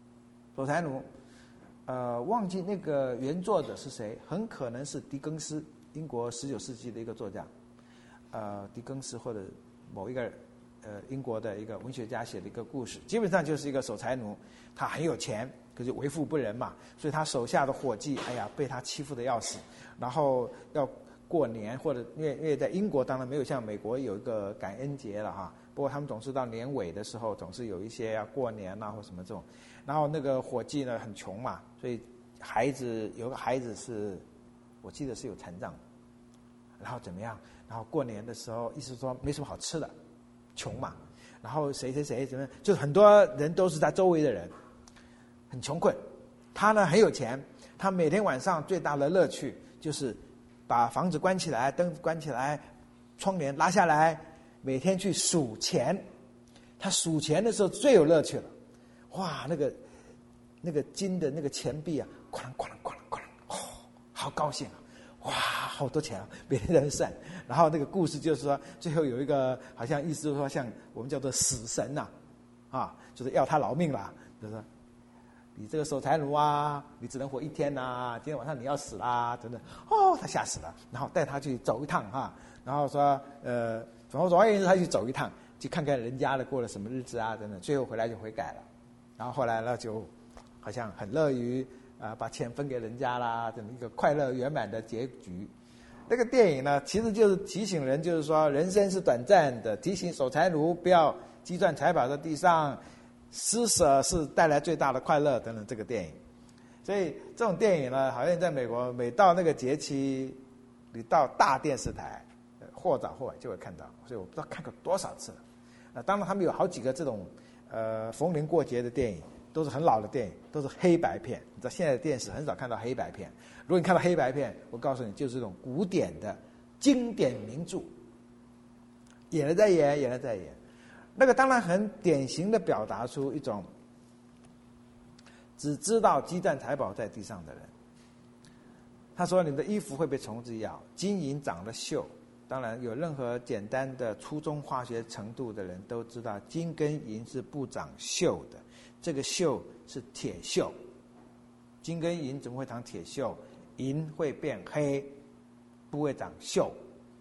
忘记那个原作者是谁，很可能是狄更斯，英国19世纪的一个作家，狄更斯或者某一个英国的一个文学家写的一个故事，基本上就是一个守财奴，他很有钱，可是为富不仁嘛，所以他手下的伙计，被他欺负得要死，然后要过年或者因为在英国当然没有像美国有一个感恩节了哈，不过他们总是到年尾的时候总是有一些要过年或什么这种，然后那个伙计呢很穷嘛，所以有个孩子是我记得是有残障，然后怎么样，然后过年的时候意思说没什么好吃的，穷嘛，然后谁怎么样，就是很多人都是他周围的人很穷困，他呢很有钱，他每天晚上最大的乐趣就是把房子关起来，灯关起来，窗帘拉下来，每天去数钱。他数钱的时候最有乐趣了，哇，那个金的那个钱币啊，哐啷哐啷哐啷哐啷，好高兴啊！哇，好多钱啊！每天在那算。然后那个故事就是说，最后有一个好像意思就是说，像我们叫做死神就是要他劳命啦，就是说你这个守财奴啊，你只能活1天呐，今天晚上你要死啦，等等。他吓死了，然后带他去走一趟然后说总而言之，他去走一趟，去看看人家的过了什么日子啊，等等。最后回来就悔改了，然后后来呢，就好像很乐于把钱分给人家啦，这么一个快乐圆满的结局。那个电影呢，其实就是提醒人，就是说人生是短暂的，提醒守财奴不要积攒财宝在地上，施舍是带来最大的快乐等等。这个电影，所以这种电影呢，好像在美国每到那个节期，你到大电视台，或早或晚就会看到，所以我不知道看过多少次了。当然他们有好几个这种逢年过节的电影，都是很老的电影，都是黑白片。你知道现在的电视很少看到黑白片，如果你看到黑白片，我告诉你，就是这种古典的经典名著，演了再演。那个当然很典型的表达出一种只知道积攒财宝在地上的人。他说你的衣服会被虫子咬，金银长了锈。当然有任何简单的初中化学程度的人都知道，金跟银是不长锈的，这个锈是铁锈。金跟银怎么会长铁锈？银会变黑，不会长锈。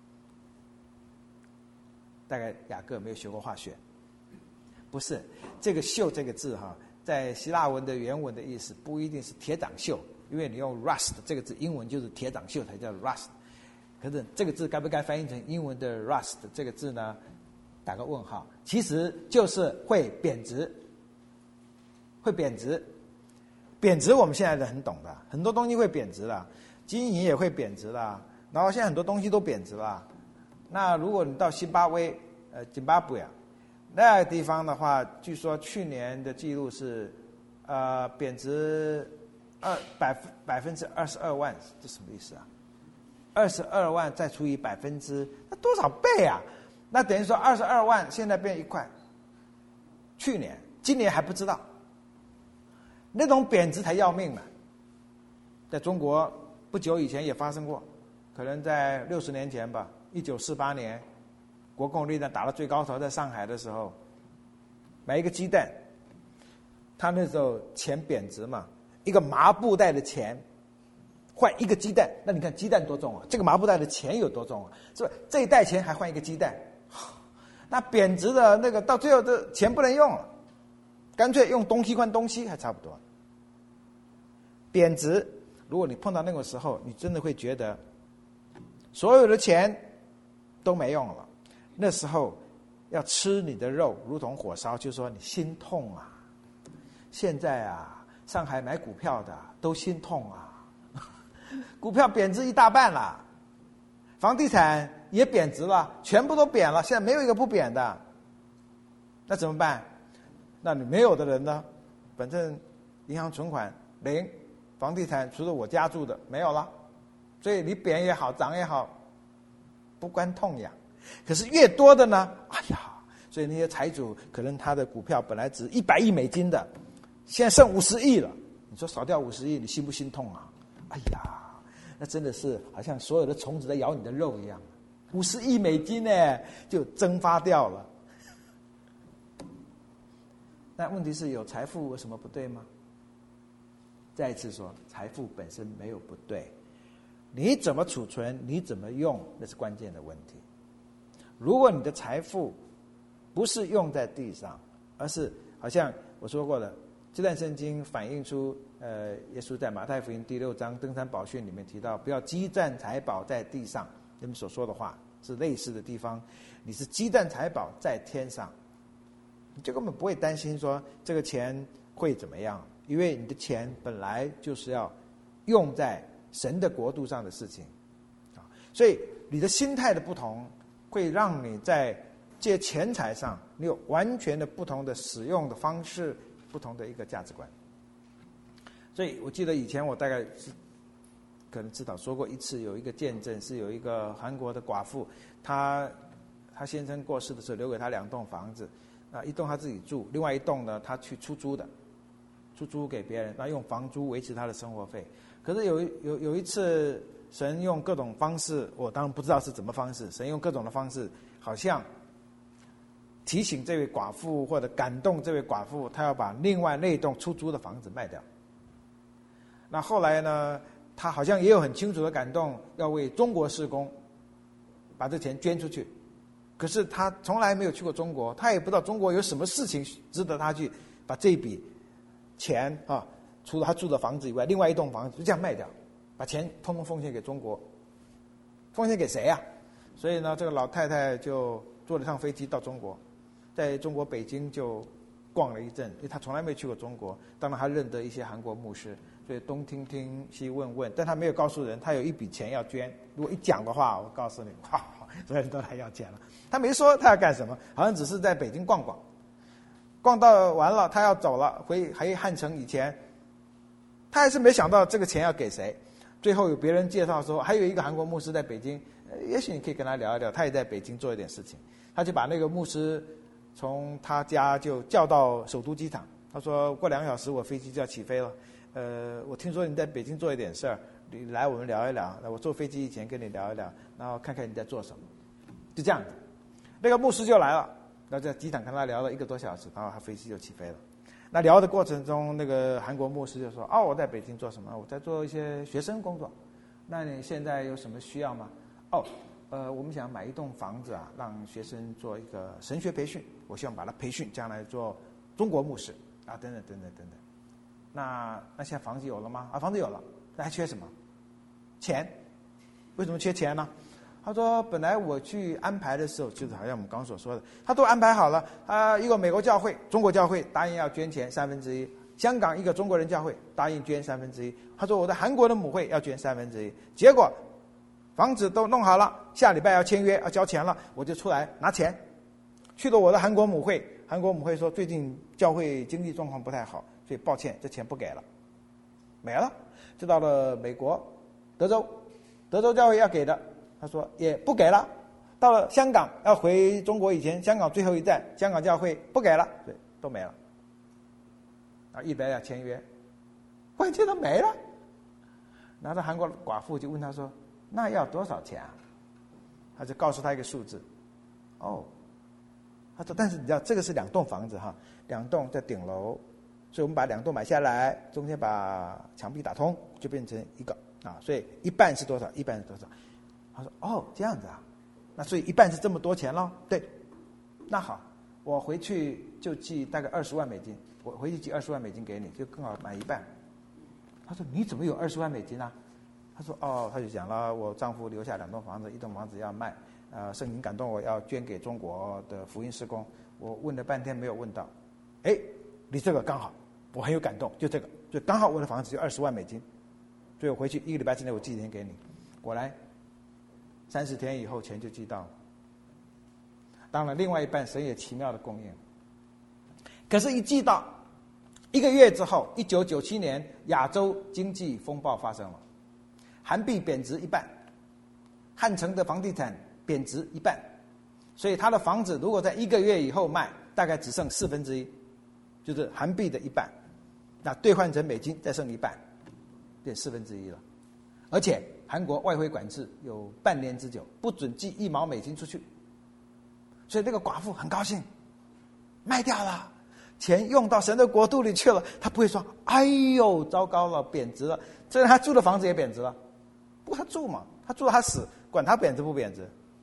大概雅各没有学过化学。不是，这个锈这个字在希腊文的原文的意思不一定是铁长锈，因为你用 rust 这个字，英文就是铁长锈才叫 rust。可是这个字该不该翻译成英文的 rust 这个字呢？打个问号。其实就是会贬值，贬值我们现在人很懂的，很多东西会贬值了，金银也会贬值了，然后现在很多东西都贬值了。那如果你到津巴布韦那个地方的话，据说去年的记录是贬值22万，这什么意思啊？22万再除以那多少倍啊？那等于说22万现在变1块，今年还不知道。那种贬值才要命呢。在中国不久以前也发生过，可能在60年前吧，1948年国共内战打到最高潮，在上海的时候，买一个鸡蛋，他那时候钱贬值嘛，一个麻布袋的钱换一个鸡蛋，那你看鸡蛋多重啊？这个麻布袋的钱有多重啊？是吧？这一袋钱还换一个鸡蛋，那贬值的那个到最后的钱不能用了，干脆用东西换东西还差不多。贬值，如果你碰到那个时候，你真的会觉得所有的钱都没用了。那时候要吃你的肉如同火烧，就说你心痛啊。现在啊，上海买股票的都心痛啊，股票贬值一大半了，房地产也贬值了，全部都贬了，现在没有一个不贬的。那怎么办？那你没有的人呢？反正银行存款零，房地产除了我家住的没有了，所以你贬也好涨也好，不关痛痒。可是越多的呢，哎呀，所以那些财主可能他的股票本来值100亿美金的，现在剩50亿了，你说少掉50亿，你心不心痛啊？哎呀，那真的是好像所有的虫子在咬你的肉一样，50亿美金呢就蒸发掉了。那问题是有财富有什么不对吗？再一次说，财富本身没有不对，你怎么储存，你怎么用，那是关键的问题。如果你的财富不是用在地上，而是好像我说过的，这段圣经反映出耶稣在马太福音第6章登山宝训里面提到，不要积攒财宝在地上，你们所说的话是类似的地方。你是积攒财宝在天上，你就根本不会担心说这个钱会怎么样，因为你的钱本来就是要用在神的国度上的事情所以你的心态的不同，会让你在借钱财上，你有完全的不同的使用的方式，不同的一个价值观。所以我记得以前我大概是可能至少说过一次，有一个见证是有一个韩国的寡妇，她先生过世的时候留给她2栋房子，一栋她自己住，另外一栋呢她去出租的，出租给别人，那用房租维持她的生活费。可是有一次，神用各种方式，我当然不知道是怎么方式，神用各种的方式，好像提醒这位寡妇或者感动这位寡妇，她要把另外那栋出租的房子卖掉。那后来呢，她好像也有很清楚的感动，要为中国事工把这钱捐出去。可是她从来没有去过中国，她也不知道中国有什么事情值得她去把这笔钱除了她住的房子以外，另外一栋房子就这样卖掉，把钱通通奉献给中国。奉献给谁呀？所以呢，这个老太太就坐了趟飞机到中国，在中国北京就逛了一阵，因为她从来没去过中国。当然她认得一些韩国牧师，所以东听听西问问，但她没有告诉人她有一笔钱要捐。如果一讲的话，我告诉你，所有人都来要钱了。她没说她要干什么，好像只是在北京逛逛，逛到完了她要走了，回汉城以前，她还是没想到这个钱要给谁。最后有别人介绍说，还有一个韩国牧师在北京，也许你可以跟他聊一聊，他也在北京做一点事情。他就把那个牧师从他家就叫到首都机场，他说过2个小时我飞机就要起飞了，我听说你在北京做一点事儿，你来我们聊一聊，我坐飞机以前跟你聊一聊，然后看看你在做什么。就这样子，那个牧师就来了，然后在机场跟他聊了1个多小时，然后他飞机就起飞了。那聊的过程中，那个韩国牧师就说：“我在北京做什么？我在做一些学生工作。那你现在有什么需要吗？我们想买一栋房子让学生做一个神学培训，我希望把他培训将来做中国牧师等等等等等等。那现在房子有了吗？房子有了，那还缺什么？钱。为什么缺钱呢？他说本来我去安排的时候，就是好像我们刚所说的，他都安排好了。一个美国教会、中国教会答应要捐钱1/3，香港一个中国人教会答应捐1/3。他说我的韩国的母会要捐1/3。结果房子都弄好了，下礼拜要签约要交钱了，我就出来拿钱，去了我的韩国母会。韩国母会说最近教会经济状况不太好，所以抱歉，这钱不给了，没了。就到了美国德州教会要给的。他说也不给了，到了香港要回中国以前，香港最后一站，香港教会不给了，对，都没了。一边要签约，关键都没了。然后韩国寡妇就问他说：“那要多少钱啊？”他就告诉他一个数字。他说：“但是你知道这个是2栋房子2栋在顶楼，所以我们把2栋买下来，中间把墙壁打通，就变成一个。 所以一半是多少？一半是多少？他说哦，这样子啊，那所以一半是这么多钱咯？对，那好，我回去就寄大概20万美金，我回去寄20万美金给你，就更好买一半。他说你怎么有20万美金啊？他说哦，他就讲了，我丈夫留下2栋房子，1栋房子要卖，圣灵感动我要捐给中国的福音事工，我问了半天没有问到，哎，你这个刚好，我很有感动，就这个，就刚好我的房子就20万美金，所以我回去1个礼拜之内我寄钱给你，果然30天以后钱就寄到了。当然，另外一半神也奇妙的供应，可是，一寄到1个月之后，1997年亚洲经济风暴发生了，韩币贬值一半，汉城的房地产贬值一半，所以他的房子如果在1个月以后卖，大概只剩1/4，就是韩币的一半，那兑换成美金再剩一半，变1/4了。而且韩国外汇管制有半年之久，不准寄1毛美金出去，所以那个寡妇很高兴，卖掉了，钱用到神的国度里去了。他不会说哎呦糟糕了，贬值了，虽然他住的房子也贬值了，不过他住嘛，他住了他死，管他贬值不贬值。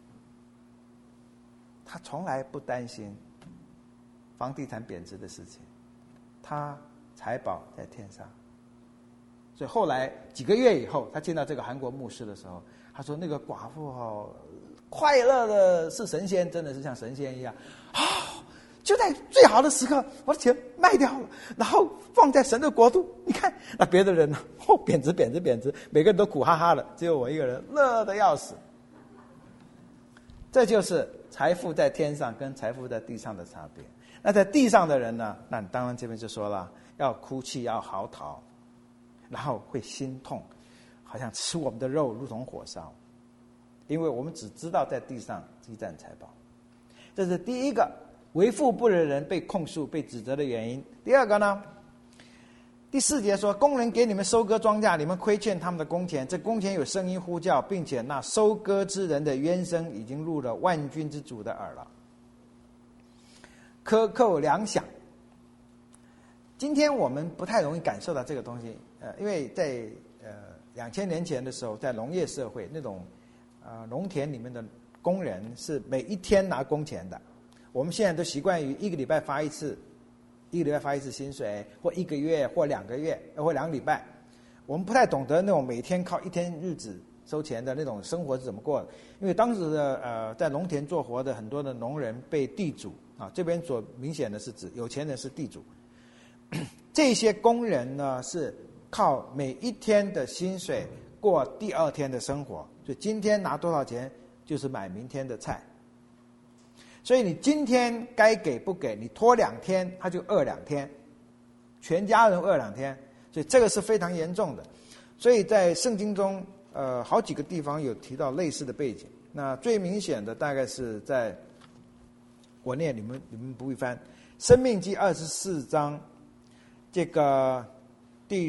他从来不担心房地产贬值的事情，他财宝在天上。所以后来几个月以后，他见到这个韩国牧师的时候，他说那个寡妇快乐的是神仙，真的是像神仙一样就在最好的时刻，我的钱卖掉了，然后放在神的国度。你看那别的人呢，贬值，每个人都苦哈哈的，只有我一个人乐得要死。这就是财富在天上跟财富在地上的差别。那在地上的人呢，那当然这边就说了，要哭泣，要嚎啕，然后会心痛，好像吃我们的肉如同火烧，因为我们只知道在地上积攒财宝。这是第一个为富不仁的人被控诉被指责的原因。第二个呢，第4节说，工人给你们收割庄稼，你们亏欠他们的工钱，这工钱有声音呼叫，并且那收割之人的冤声已经入了万军之主的耳了。克扣粮饷，今天我们不太容易感受到这个东西，因为在2000年前的时候，在农业社会，那种农田里面的工人是每一天拿工钱的。我们现在都习惯于1个礼拜发一次薪水，或1个月，或2个月，或2个礼拜。我们不太懂得那种每天靠1天日子收钱的那种生活是怎么过的。因为当时的在农田做活的很多的农人被地主这边所明显的是指有钱人是地主，这些工人呢是靠每一天的薪水过第2天的生活，所以今天拿多少钱就是买明天的菜。所以你今天该给不给，你拖2天，他就饿2天，全家人饿2天，所以这个是非常严重的。所以在圣经中，好几个地方有提到类似的背景。那最明显的大概是在，我念你们不会翻，《申命记》24章，这个第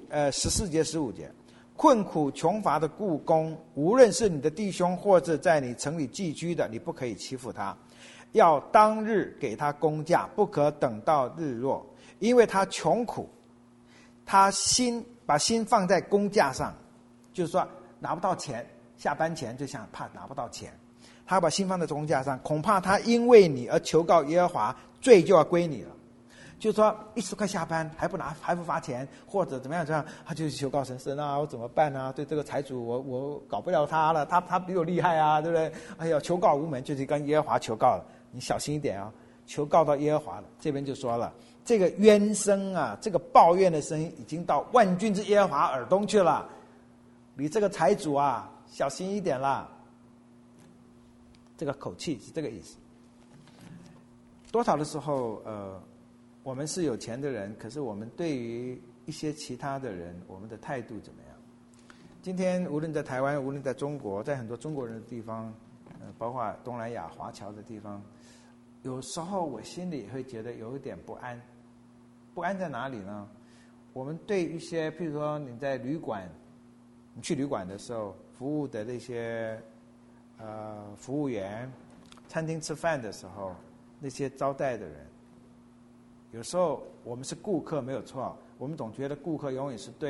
14节15节，困苦穷乏的雇工，无论是你的弟兄或者在你城里寄居的，你不可以欺负他。要当日给他工价，不可等到日落，因为他穷苦，他把心放在工价上，就是说拿不到钱，下班前就想怕拿不到钱，他把心放在工价上，恐怕他因为你而求告耶和华，罪就要归你了。就是说10块下班还不发钱，或者怎么样，他就求告神啊，我怎么办啊？对这个财主我搞不了他了，他比我厉害啊，对不对？哎呀，求告无门，就是跟耶和华求告了。你小心一点啊，求告到耶和华了。这边就说了，这个冤声啊，这个抱怨的声音已经到万军之耶和华耳东去了。你这个财主啊，小心一点啦。这个口气是这个意思。多少的时候，我们是有钱的人，可是我们对于一些其他的人，我们的态度怎么样？今天无论在台湾，无论在中国，在很多中国人的地方，包括东南亚华侨的地方，有时候我心里会觉得有一点不安。不安在哪里呢？我们对一些，譬如说你在旅馆，你去旅馆的时候，服务的那些服务员，餐厅吃饭的时候，那些招待的人，有时候我们是顾客没有错，我们总觉得顾客永远是对的，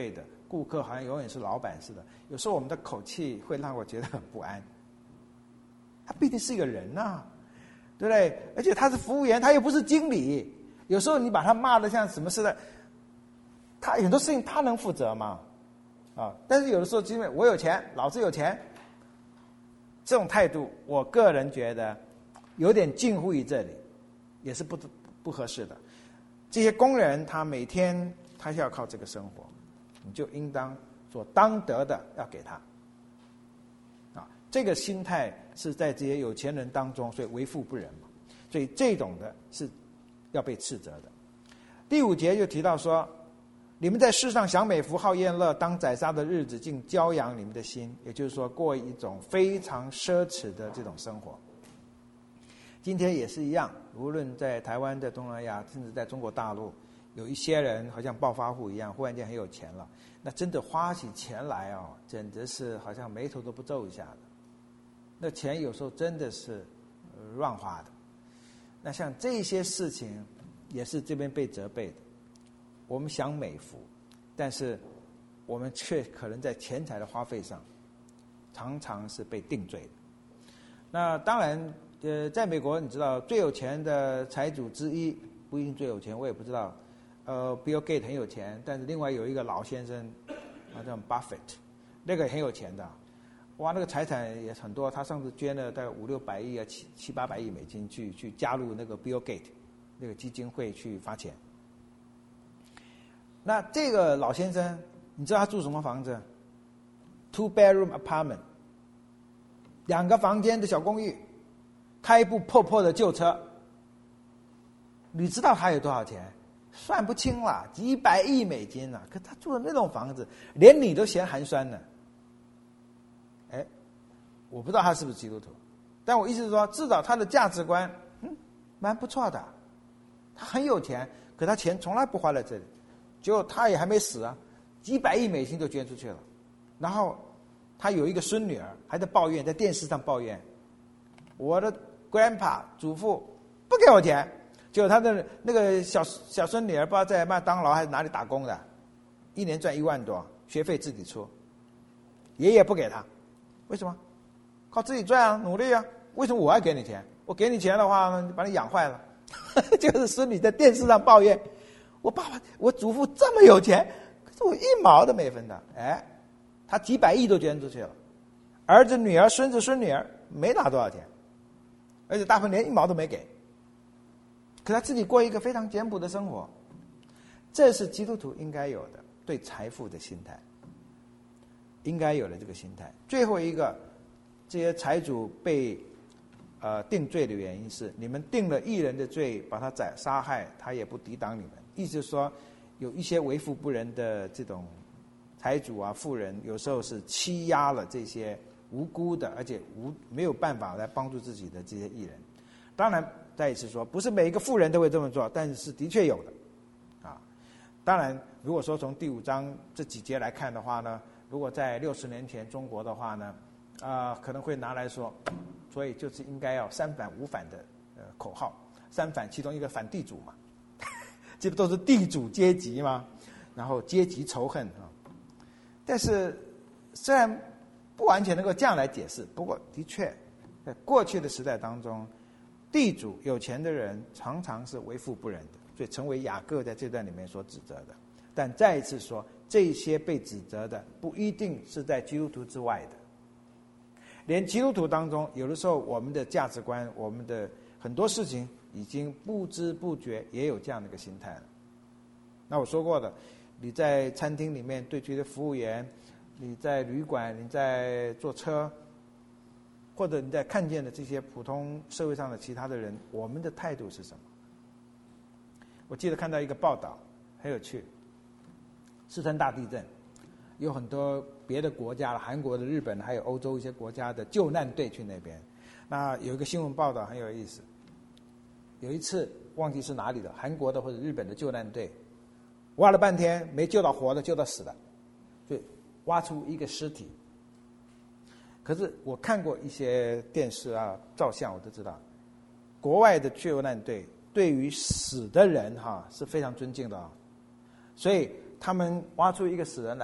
顾客好像永远是老板似的。有时候我们的口气会让我觉得很不安。他毕竟是一个人啊，对不对？而且他是服务员，他又不是经理。有时候你把他骂得像什么似的，他很多事情他能负责吗？但是有的时候因为我有钱，老子有钱，这种态度我个人觉得有点近乎于这里，也是不合适的。这些工人他每天他是要靠这个生活，你就应当所当得的要给他。这个心态是在这些有钱人当中，所以为富不仁嘛，所以这种的是要被斥责的。第5节就提到说，你们在世上享美福好宴乐，当宰杀的日子竟骄养你们的心，也就是说过一种非常奢侈的这种生活。今天也是一样，无论在台湾、在东南亚，甚至在中国大陆，有一些人好像暴发户一样，忽然间很有钱了，那真的花起钱来简直是好像眉头都不皱一下的。那钱有时候真的是乱花的。那像这些事情也是这边被责备的。我们享美福，但是我们却可能在钱财的花费上常常是被定罪的。那当然在美国你知道最有钱的财主之一，不一定最有钱，我也不知道Bill Gates 很有钱，但是另外有一个老先生叫 Buffett， 那个很有钱的，哇，那个财产也很多，他上次捐了大概500-600亿啊，700-800亿美金去加入那个 Bill Gates 那个基金会去发钱。那这个老先生，你知道他住什么房子？ 2-bedroom apartment， 2个房间的小公寓，开一部破破的旧车。你知道他有多少钱？算不清了，几百亿美金了。可他住的那种房子，连你都嫌寒酸呢。我不知道他是不是基督徒，但我意思是说，至少他的价值观蛮不错的。他很有钱，可他钱从来不花在这里。结果他也还没死啊，几百亿美金都捐出去了。然后他有一个孙女儿还在抱怨，在电视上抱怨，我的 grandpa 祖父不给我钱。结果他的那个小孙女儿不知道在麦当劳还是哪里打工的，一年赚1万多，学费自己出，爷爷不给他。为什么？靠自己赚啊，努力啊。为什么我要给你钱？我给你钱的话，把你养坏了。就是孙女在电视上抱怨，我爸爸我祖父这么有钱，可是我1毛都没分的。他几百亿都捐出去了，儿子女儿孙子孙女儿没拿多少钱，而且大部分连1毛都没给。可他自己过一个非常简朴的生活，这是基督徒应该有的对财富的心态，应该有的这个心态。最后一个，这些财主被定罪的原因是，你们定了义人的罪，把他杀害，他也不抵挡你们。意思是说，有一些为富不仁的这种财主啊、富人，有时候是欺压了这些无辜的，而且没有办法来帮助自己的这些义人。当然，再一次说，不是每一个富人都会这么做，但是的确有的。当然，如果说从第5章这几节来看的话呢，如果在60年前中国的话呢，可能会拿来说，所以就是应该要3反5反的口号。3反其中一个反地主嘛，这不都是地主阶级吗？然后阶级仇恨啊。但是虽然不完全能够这样来解释，不过的确在过去的时代当中，地主有钱的人常常是为富不仁的，所以成为雅各在这段里面所指责的。但再一次说，这些被指责的不一定是在基督徒之外的，连基督徒当中，有的时候我们的价值观，我们的很多事情已经不知不觉也有这样的一个心态了。那我说过的，你在餐厅里面对这些服务员，你在旅馆，你在坐车，或者你在看见的这些普通社会上的其他的人，我们的态度是什么？我记得看到一个报道很有趣，四川大地震，有很多别的国家，韩国的、日本还有欧洲一些国家的救难队去那边。那有一个新闻报道很有意思，有一次忘记是哪里的，韩国的或者日本的救难队挖了半天没救到活的，救到死的，所以挖出一个尸体。可是我看过一些电视啊、照相，我都知道，国外的救难队对于死的人是非常尊敬的所以他们挖出一个死人来，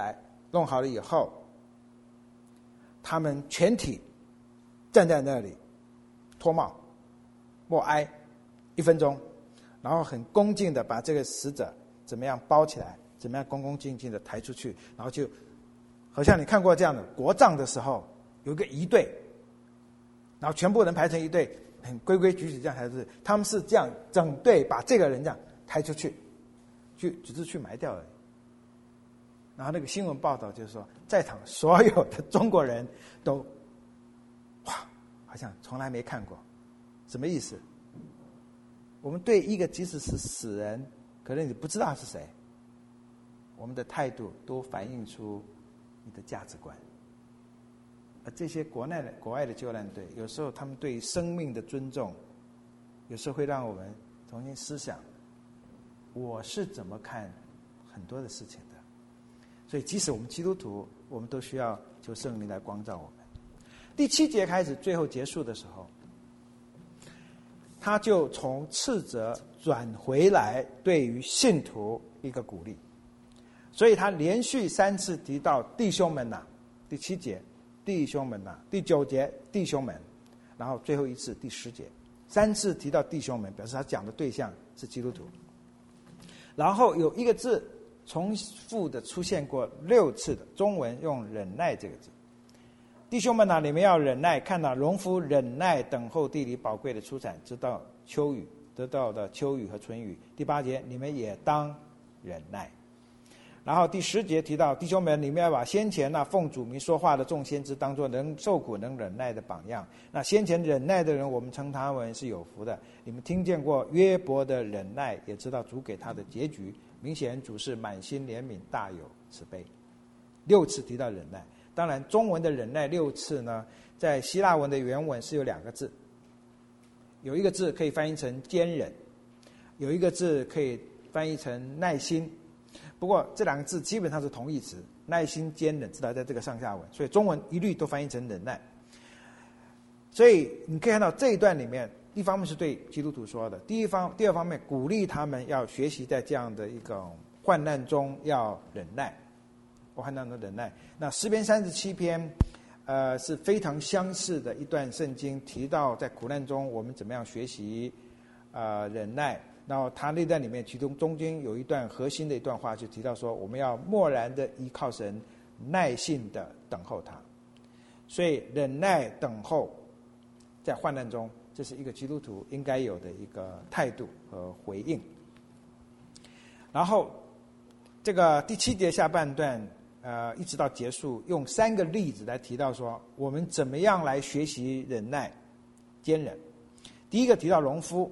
弄好了以后，他们全体站在那里脱帽默哀1分钟，然后很恭敬的把这个死者怎么样包起来，怎么样恭恭敬敬的抬出去，然后就好像你看过这样的国葬的时候，有一个仪队，然后全部人排成一队，很规规矩矩这样抬出去。他们是这样整队把这个人这样抬出去，只是去埋掉而已。然后那个新闻报道就是说，在场所有的中国人都哇，好像从来没看过。什么意思？我们对一个即使是死人，可能你不知道是谁，我们的态度都反映出你的价值观。而这些国外的救难队，有时候他们对生命的尊重，有时候会让我们重新思想，我是怎么看很多的事情的。所以即使我们基督徒，我们都需要求圣灵来光照我们。第7节开始，最后结束的时候，他就从斥责转回来，对于信徒一个鼓励。所以他连续3次提到弟兄们呐，第7节弟兄们呐，第9节弟兄们，然后最后一次第10节，3次提到弟兄们，表示他讲的对象是基督徒。然后有一个字重复的出现过6次的，中文用忍耐这个字。弟兄们呐，你们要忍耐，看到农夫忍耐等候地里宝贵的出产，直到秋雨，得到的秋雨和春雨。第8节，你们也当忍耐。然后第10节提到弟兄们，你们要把先前那奉主名说话的众先知当作能受苦能忍耐的榜样。那先前忍耐的人，我们称他们是有福的。你们听见过约伯的忍耐，也知道主给他的结局。明显主是满心怜悯，大有慈悲。6次提到忍耐。当然中文的忍耐6次呢，在希腊文的原文是有2个字，有一个字可以翻译成坚忍，有一个字可以翻译成耐心。不过这2个字基本上是同义词，耐心坚忍知道在这个上下文，所以中文一律都翻译成忍耐。所以你可以看到这一段里面，一方面是对基督徒说的，第二方面鼓励他们要学习在这样的一个患难中要忍耐，患难中忍耐。那诗篇37篇是非常相似的一段圣经，提到在苦难中我们怎么样学习忍耐。然后他那段里面，其中中间有一段核心的一段话，就提到说，我们要默然的依靠神，耐性的等候他。所以忍耐等候，在患难中，这是一个基督徒应该有的一个态度和回应。然后这个第7节下半段，一直到结束，用3个例子来提到说，我们怎么样来学习忍耐、坚忍。第一个提到农夫，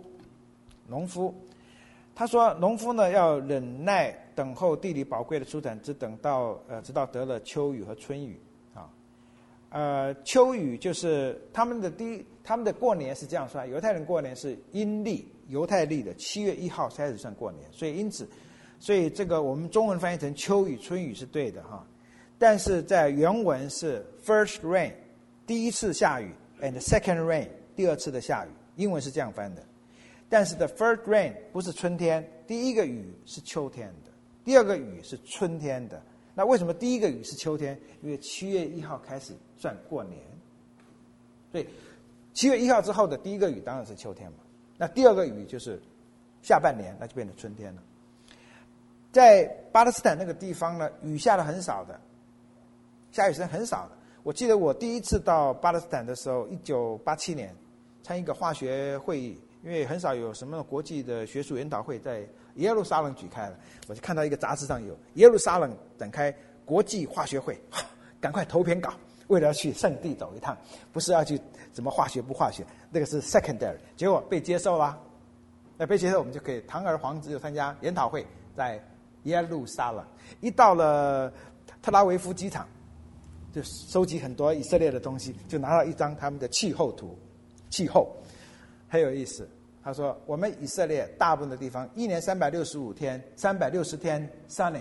他说农夫呢要忍耐等候地里宝贵的出产，直到得了秋雨和春雨啊。秋雨就是他们的过年是这样算，犹太人过年是阴历犹太历的7月1号开始算过年，所以这个我们中文翻译成秋雨春雨是对的哈。但是在原文是 first rain 第一次下雨 and second rain 第二次的下雨，英文是这样翻的。但是 the first rain 不是春天，第一个雨是秋天的，第二个雨是春天的。那为什么第一个雨是秋天？因为7月1号开始算过年，所以7月1号之后的第一个雨当然是秋天嘛。那第二个雨就是下半年，那就变成春天了。在巴勒斯坦那个地方呢，雨下的很少的，下雨时间很少的。我记得我第一次到巴勒斯坦的时候，1987年参一个化学会议，因为很少有什么国际的学术研讨会在耶路撒冷举开了，我就看到一个杂志上有耶路撒冷展开国际化学会，赶快投篇稿，为了要去圣地走一趟，不是要去怎么化学不化学，那个是 secondary， 结果被接受了。那被接受，我们就可以堂而皇之就参加研讨会，在耶路撒冷。一到了特拉维夫机场，就收集很多以色列的东西，就拿到一张他们的气候图，气候很有意思。他说我们以色列大部分的地方一年365天360天 sunny，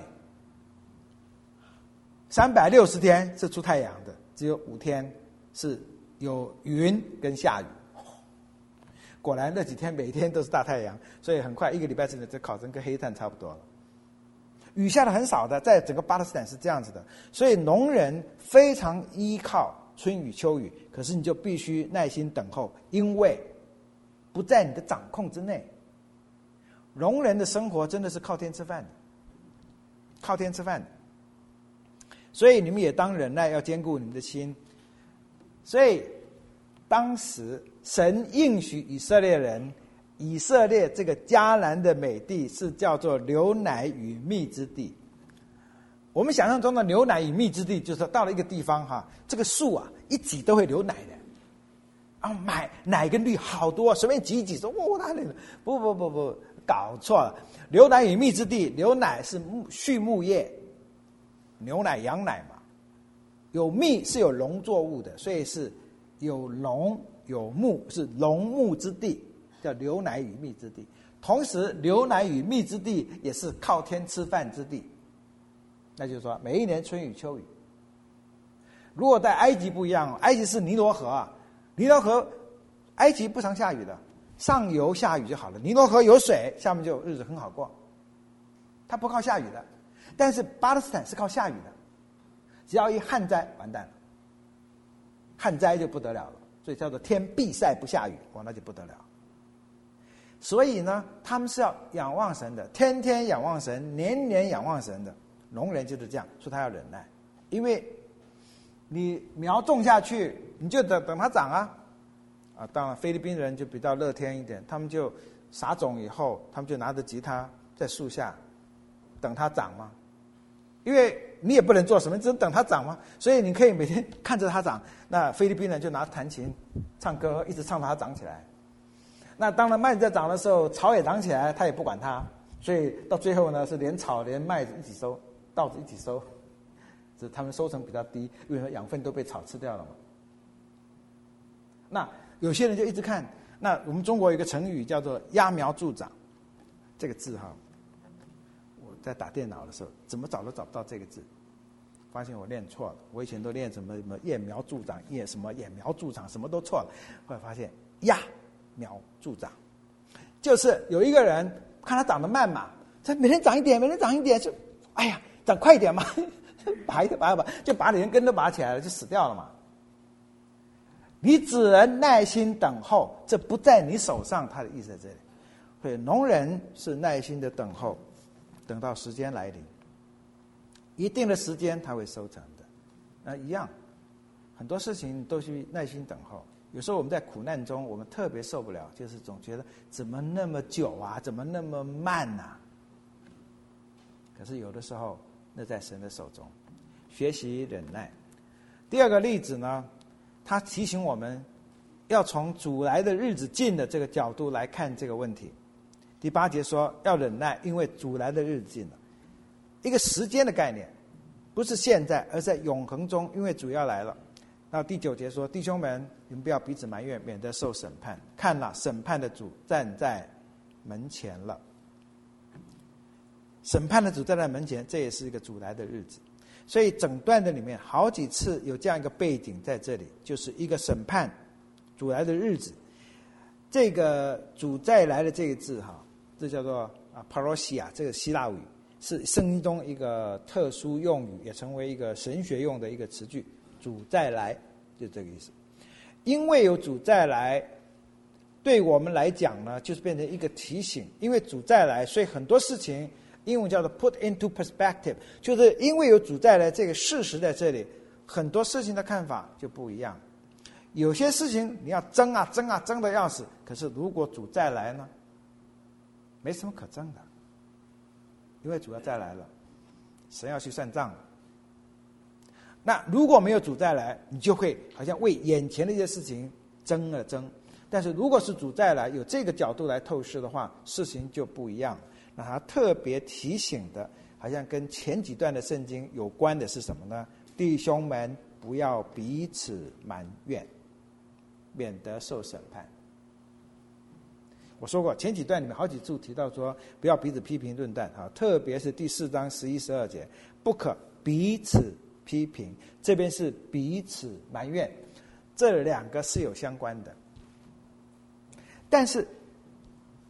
360天是出太阳的，只有5天是有云跟下雨。果然那几天每天都是大太阳，所以很快1个礼拜之内就烤成跟黑炭差不多了。 雨下的很少的，在整个巴勒斯坦是这样子的，所以农人非常依靠春雨秋雨，可是你就必须耐心等候，因为不在你的掌控之内。农人的生活真的是靠天吃饭的，靠天吃饭的。所以你们也当忍耐，要坚固你们的心。所以当时神应许以色列人，以色列这个迦南的美地是叫做流奶与蜜之地。我们想象中的流奶与蜜之地，就是到了一个地方哈，这个树啊一挤都会流奶的，啊，奶跟绿好多，随便挤一挤说，哇，哪里了？不，搞错了。流奶与蜜之地，流奶是畜牧业，牛奶、羊奶嘛，有蜜是有农作物的，所以是有农有牧，是农牧之地，叫流奶与蜜之地。同时，流奶与蜜之地也是靠天吃饭之地。那就是说，每一年春雨秋雨。如果在埃及不一样，埃及是尼罗河啊，尼罗河，埃及不常下雨的，上游下雨就好了。尼罗河有水，下面就日子很好过，它不靠下雨的。但是巴勒斯坦是靠下雨的，只要一旱灾，完蛋了，旱灾就不得了了，所以叫做天闭塞不下雨，哇，那就不得了。所以呢，他们是要仰望神的，天天仰望神，年年仰望神的。农人就是这样说，他要忍耐，因为你苗种下去，你就等它长啊。当然菲律宾人就比较乐天一点，他们就撒种以后，他们就拿着吉他在树下等它长嘛。因为你也不能做什么，只能等它长嘛，所以你可以每天看着它长。那菲律宾人就拿弹琴唱歌，一直唱到它长起来。那当然麦子在长的时候，草也长起来，他也不管它，所以到最后呢，是连草连麦子一起收，稻子一起收，只是他们收成比较低，因为养分都被草吃掉了嘛。那有些人就一直看，那我们中国有一个成语叫做揠苗助长，这个字哈，我在打电脑的时候怎么找都找不到这个字，发现我念错了。我以前都念什么揠苗助长，什么揠苗助长，什么都错了。后来发现揠苗助长，就是有一个人看他长得慢嘛，他每天长一点，每天长一点，就哎呀长快一点嘛，拔就把连根都拔起来了，就死掉了嘛。你只能耐心等候，这不在你手上，他的意思在这里。所以农人是耐心的等候，等到时间来临，一定的时间他会收成的。那一样，很多事情都是耐心等候。有时候我们在苦难中，我们特别受不了，就是总觉得怎么那么久啊，怎么那么慢啊。可是有的时候，那在神的手中，学习忍耐。第二个例子呢，他提醒我们要从主来的日子近的这个角度来看这个问题。第8节说要忍耐，因为主来的日子近了，一个时间的概念，不是现在，而在永恒中，因为主要来了。到第9节说，弟兄们，你们不要彼此埋怨，免得受审判。看哪，审判的主站在门前了。审判的主站在门前，这也是一个主来的日子。所以整段的里面好几次有这样一个背景在这里，就是一个审判主来的日子。这个主再来的这个字哈，这叫做parousia， 这个希腊语是圣经中一个特殊用语，也成为一个神学用的一个词句。主再来就这个意思。因为有主再来，对我们来讲呢，就是变成一个提醒。因为主再来，所以很多事情英文叫做 put into perspective， 就是因为有主再来这个事实在这里，很多事情的看法就不一样。有些事情你要争啊争啊争得要死，可是如果主再来呢，没什么可争的，因为主要再来了，神要去算账了。那如果没有主再来，你就会好像为眼前的一些事情争了争。但是如果是主再来，有这个角度来透视的话，事情就不一样。那他特别提醒的，好像跟前几段的圣经有关的是什么呢？弟兄们，不要彼此埋怨，免得受审判。我说过，前几段里面好几处提到说，不要彼此批评论断啊，特别是第4章11、12节，不可彼此批评，这边是彼此埋怨，这两个是有相关的。但是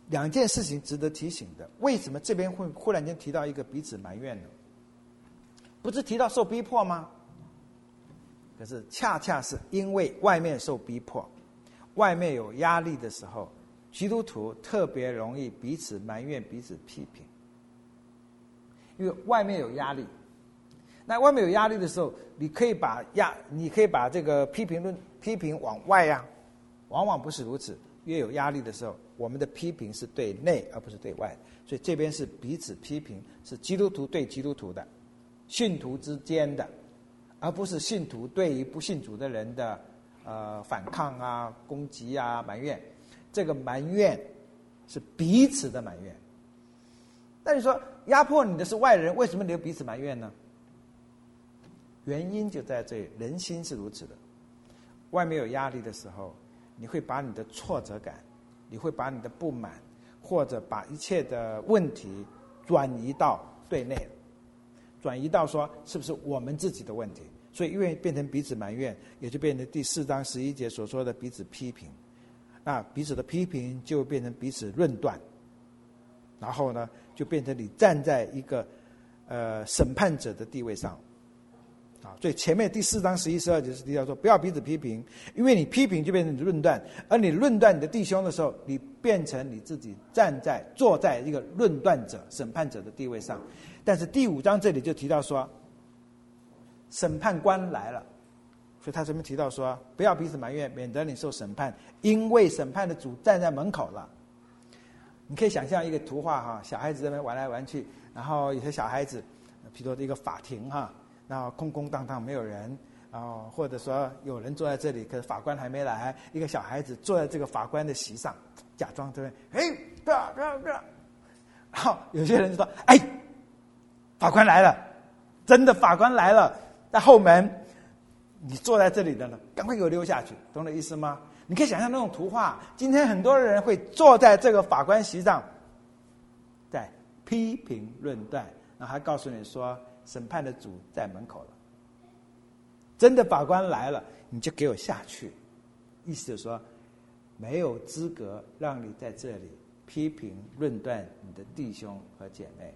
两件事情值得提醒的。为什么这边会忽然间提到一个彼此埋怨呢？不是提到受逼迫吗？可是恰恰是因为外面受逼迫，外面有压力的时候，基督徒特别容易彼此埋怨、彼此批评。因为外面有压力，那外面有压力的时候，你可以把这个批评往外呀，往往不是如此。越有压力的时候，我们的批评是对内而不是对外，所以这边是彼此批评，是基督徒对基督徒的，信徒之间的，而不是信徒对于不信主的人的反抗啊、攻击啊、埋怨。这个埋怨是彼此的埋怨。那你说压迫你的是外人，为什么你有彼此埋怨呢？原因就在这里，人心是如此的。外面有压力的时候，你会把你的挫折感，你会把你的不满，或者把一切的问题转移到对内，转移到说是不是我们自己的问题。所以因为变成彼此埋怨，也就变成第4章11节所说的彼此批评。那彼此的批评就变成彼此论断，然后呢就变成你站在一个审判者的地位上。所以前面第4章11、12节是提到说，不要彼此批评，因为你批评就变成你论断，而你论断你的弟兄的时候，你变成你自己坐在一个论断者、审判者的地位上。但是第5章这里就提到说，审判官来了，所以他这边提到说，不要彼此埋怨，免得你受审判，因为审判的主站在门口了。你可以想象一个图画哈，小孩子在那边玩来玩去，然后有些小孩子，比如说一个法庭哈，然后空空荡荡没有人，然后或者说有人坐在这里，可是法官还没来，一个小孩子坐在这个法官的席上，假装这边，不要，然后有些人就说，法官来了，真的法官来了，在后门，你坐在这里的呢，赶快给我溜下去，懂我的意思吗？你可以想象那种图画，今天很多人会坐在这个法官席上，在批评论断，然后还告诉你说审判的主在门口了，真的法官来了，你就给我下去。意思就是说，没有资格让你在这里批评论断你的弟兄和姐妹，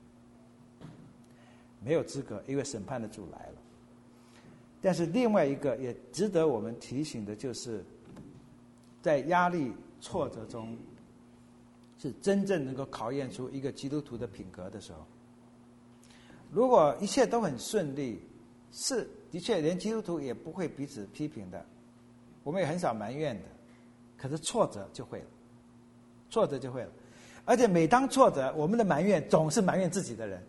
没有资格，因为审判的主来了。但是另外一个也值得我们提醒的就是，在压力挫折中，是真正能够考验出一个基督徒的品格的时候。如果一切都很顺利，是的确连基督徒也不会彼此批评的，我们也很少埋怨的，可是挫折就会了，而且每当挫折，我们的埋怨总是埋怨自己的人。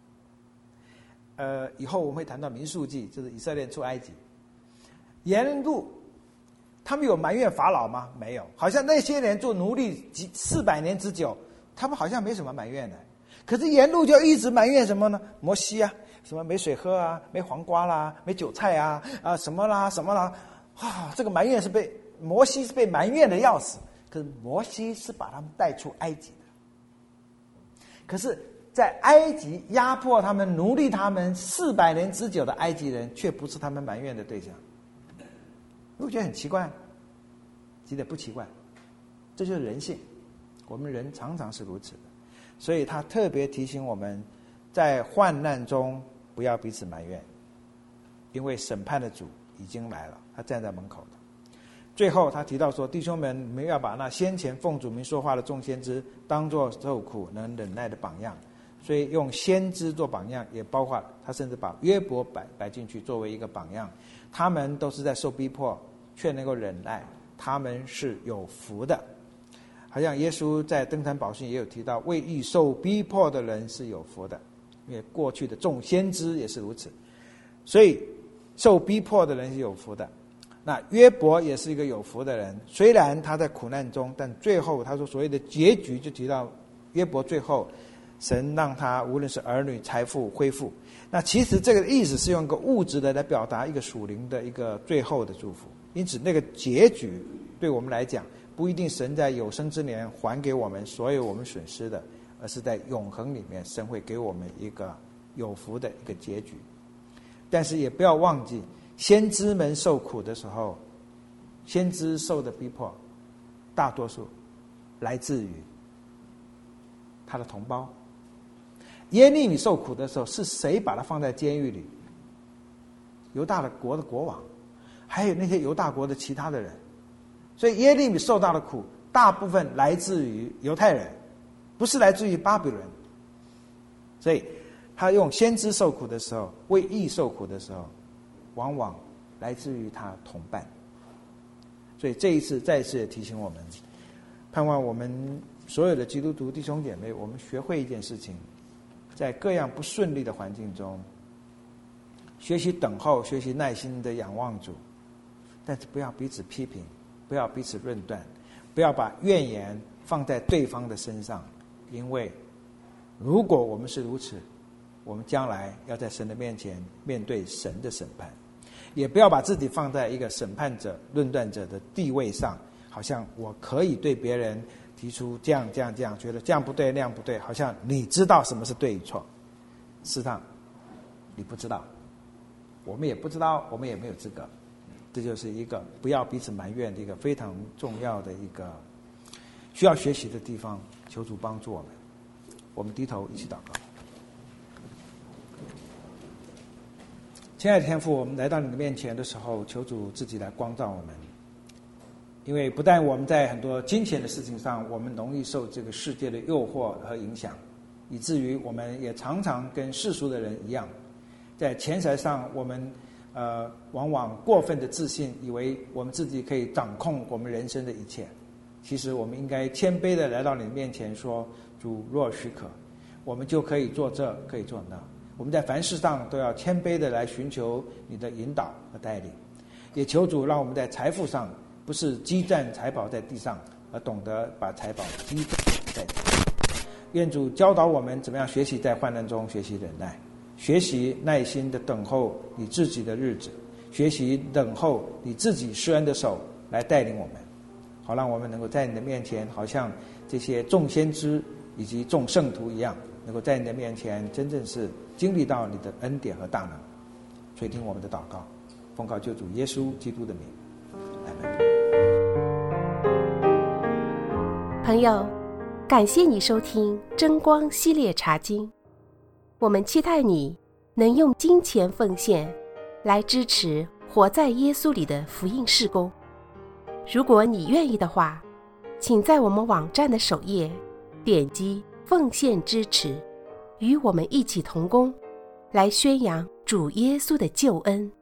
以后我们会谈到民数记，就是以色列出埃及，沿路他们有埋怨法老吗？没有，好像那些人做奴隶400年之久，他们好像没什么埋怨的。可是沿路就一直埋怨什么呢？摩西啊，什么没水喝啊，没黄瓜啦，没韭菜啊，什么啦，这个埋怨摩西是被埋怨的要死。可是摩西是把他们带出埃及的，可是在埃及压迫他们、奴隶他们400年之久的埃及人，却不是他们埋怨的对象。我觉得很奇怪，其实不奇怪，这就是人性，我们人常常是如此的。所以他特别提醒我们，在患难中不要彼此埋怨，因为审判的主已经来了，他站在门口的。最后他提到说，弟兄们，你们要把那先前奉主名说话的众先知当作受苦能忍耐的榜样。所以用先知做榜样，也包括他甚至把约伯摆进去作为一个榜样。他们都是在受逼迫却能够忍耐，他们是有福的。好像耶稣在登山宝训也有提到，为义受逼迫的人是有福的，因为过去的众先知也是如此。所以受逼迫的人是有福的。那约伯也是一个有福的人，虽然他在苦难中，但最后他说所谓的结局，就提到约伯最后神让他无论是儿女财富恢复。那其实这个意思是用一个物质的来表达一个属灵的一个最后的祝福。因此那个结局对我们来讲，不一定神在有生之年还给我们所有我们损失的，而是在永恒里面神会给我们一个有福的一个结局。但是也不要忘记，先知们受苦的时候，先知受的逼迫大多数来自于他的同胞。耶利米受苦的时候，是谁把他放在监狱里？犹大国的国王，还有那些犹大国的其他的人。所以耶利米受到的苦，大部分来自于犹太人，不是来自于巴比伦。所以他用先知受苦的时候，为义受苦的时候，往往来自于他同伴。所以这一次再一次也提醒我们，盼望我们所有的基督徒弟兄姐妹，我们学会一件事情，在各样不顺利的环境中，学习等候，学习耐心的仰望主，但是不要彼此批评，不要彼此论断，不要把怨言放在对方的身上，因为如果我们是如此，我们将来要在神的面前面对神的审判。也不要把自己放在一个审判者、论断者的地位上，好像我可以对别人提出这样，觉得这样不对那样不对，好像你知道什么是对与错。事实上你不知道，我们也不知道，我们也没有资格。这就是一个不要彼此埋怨的一个非常重要的一个需要学习的地方。求主帮助我们。我们低头一起祷告。亲爱的天父，我们来到你的面前的时候，求主自己来光照我们。因为不但我们在很多金钱的事情上，我们容易受这个世界的诱惑和影响，以至于我们也常常跟世俗的人一样，在钱财上我们往往过分的自信，以为我们自己可以掌控我们人生的一切。其实我们应该谦卑的来到你的面前说，主若许可，我们就可以做这，可以做那。我们在凡事上都要谦卑的来寻求你的引导和带领，也求主让我们在财富上不是积攒财宝在地上，而懂得把财宝积攒在地上。愿主教导我们怎么样学习在患难中学习忍耐，学习耐心的等候你自己的日子，学习等候你自己施恩的手来带领我们，好让我们能够在你的面前，好像这些众先知以及众圣徒一样，能够在你的面前真正是经历到你的恩典和大能。垂听我们的祷告，奉靠救主耶稣基督的名，阿们。 朋友，感谢你收听真光系列查经，我们期待你能用金钱奉献来支持活在耶稣里的福音事工。如果你愿意的话，请在我们网站的首页点击奉献支持，与我们一起同工，来宣扬主耶稣的救恩。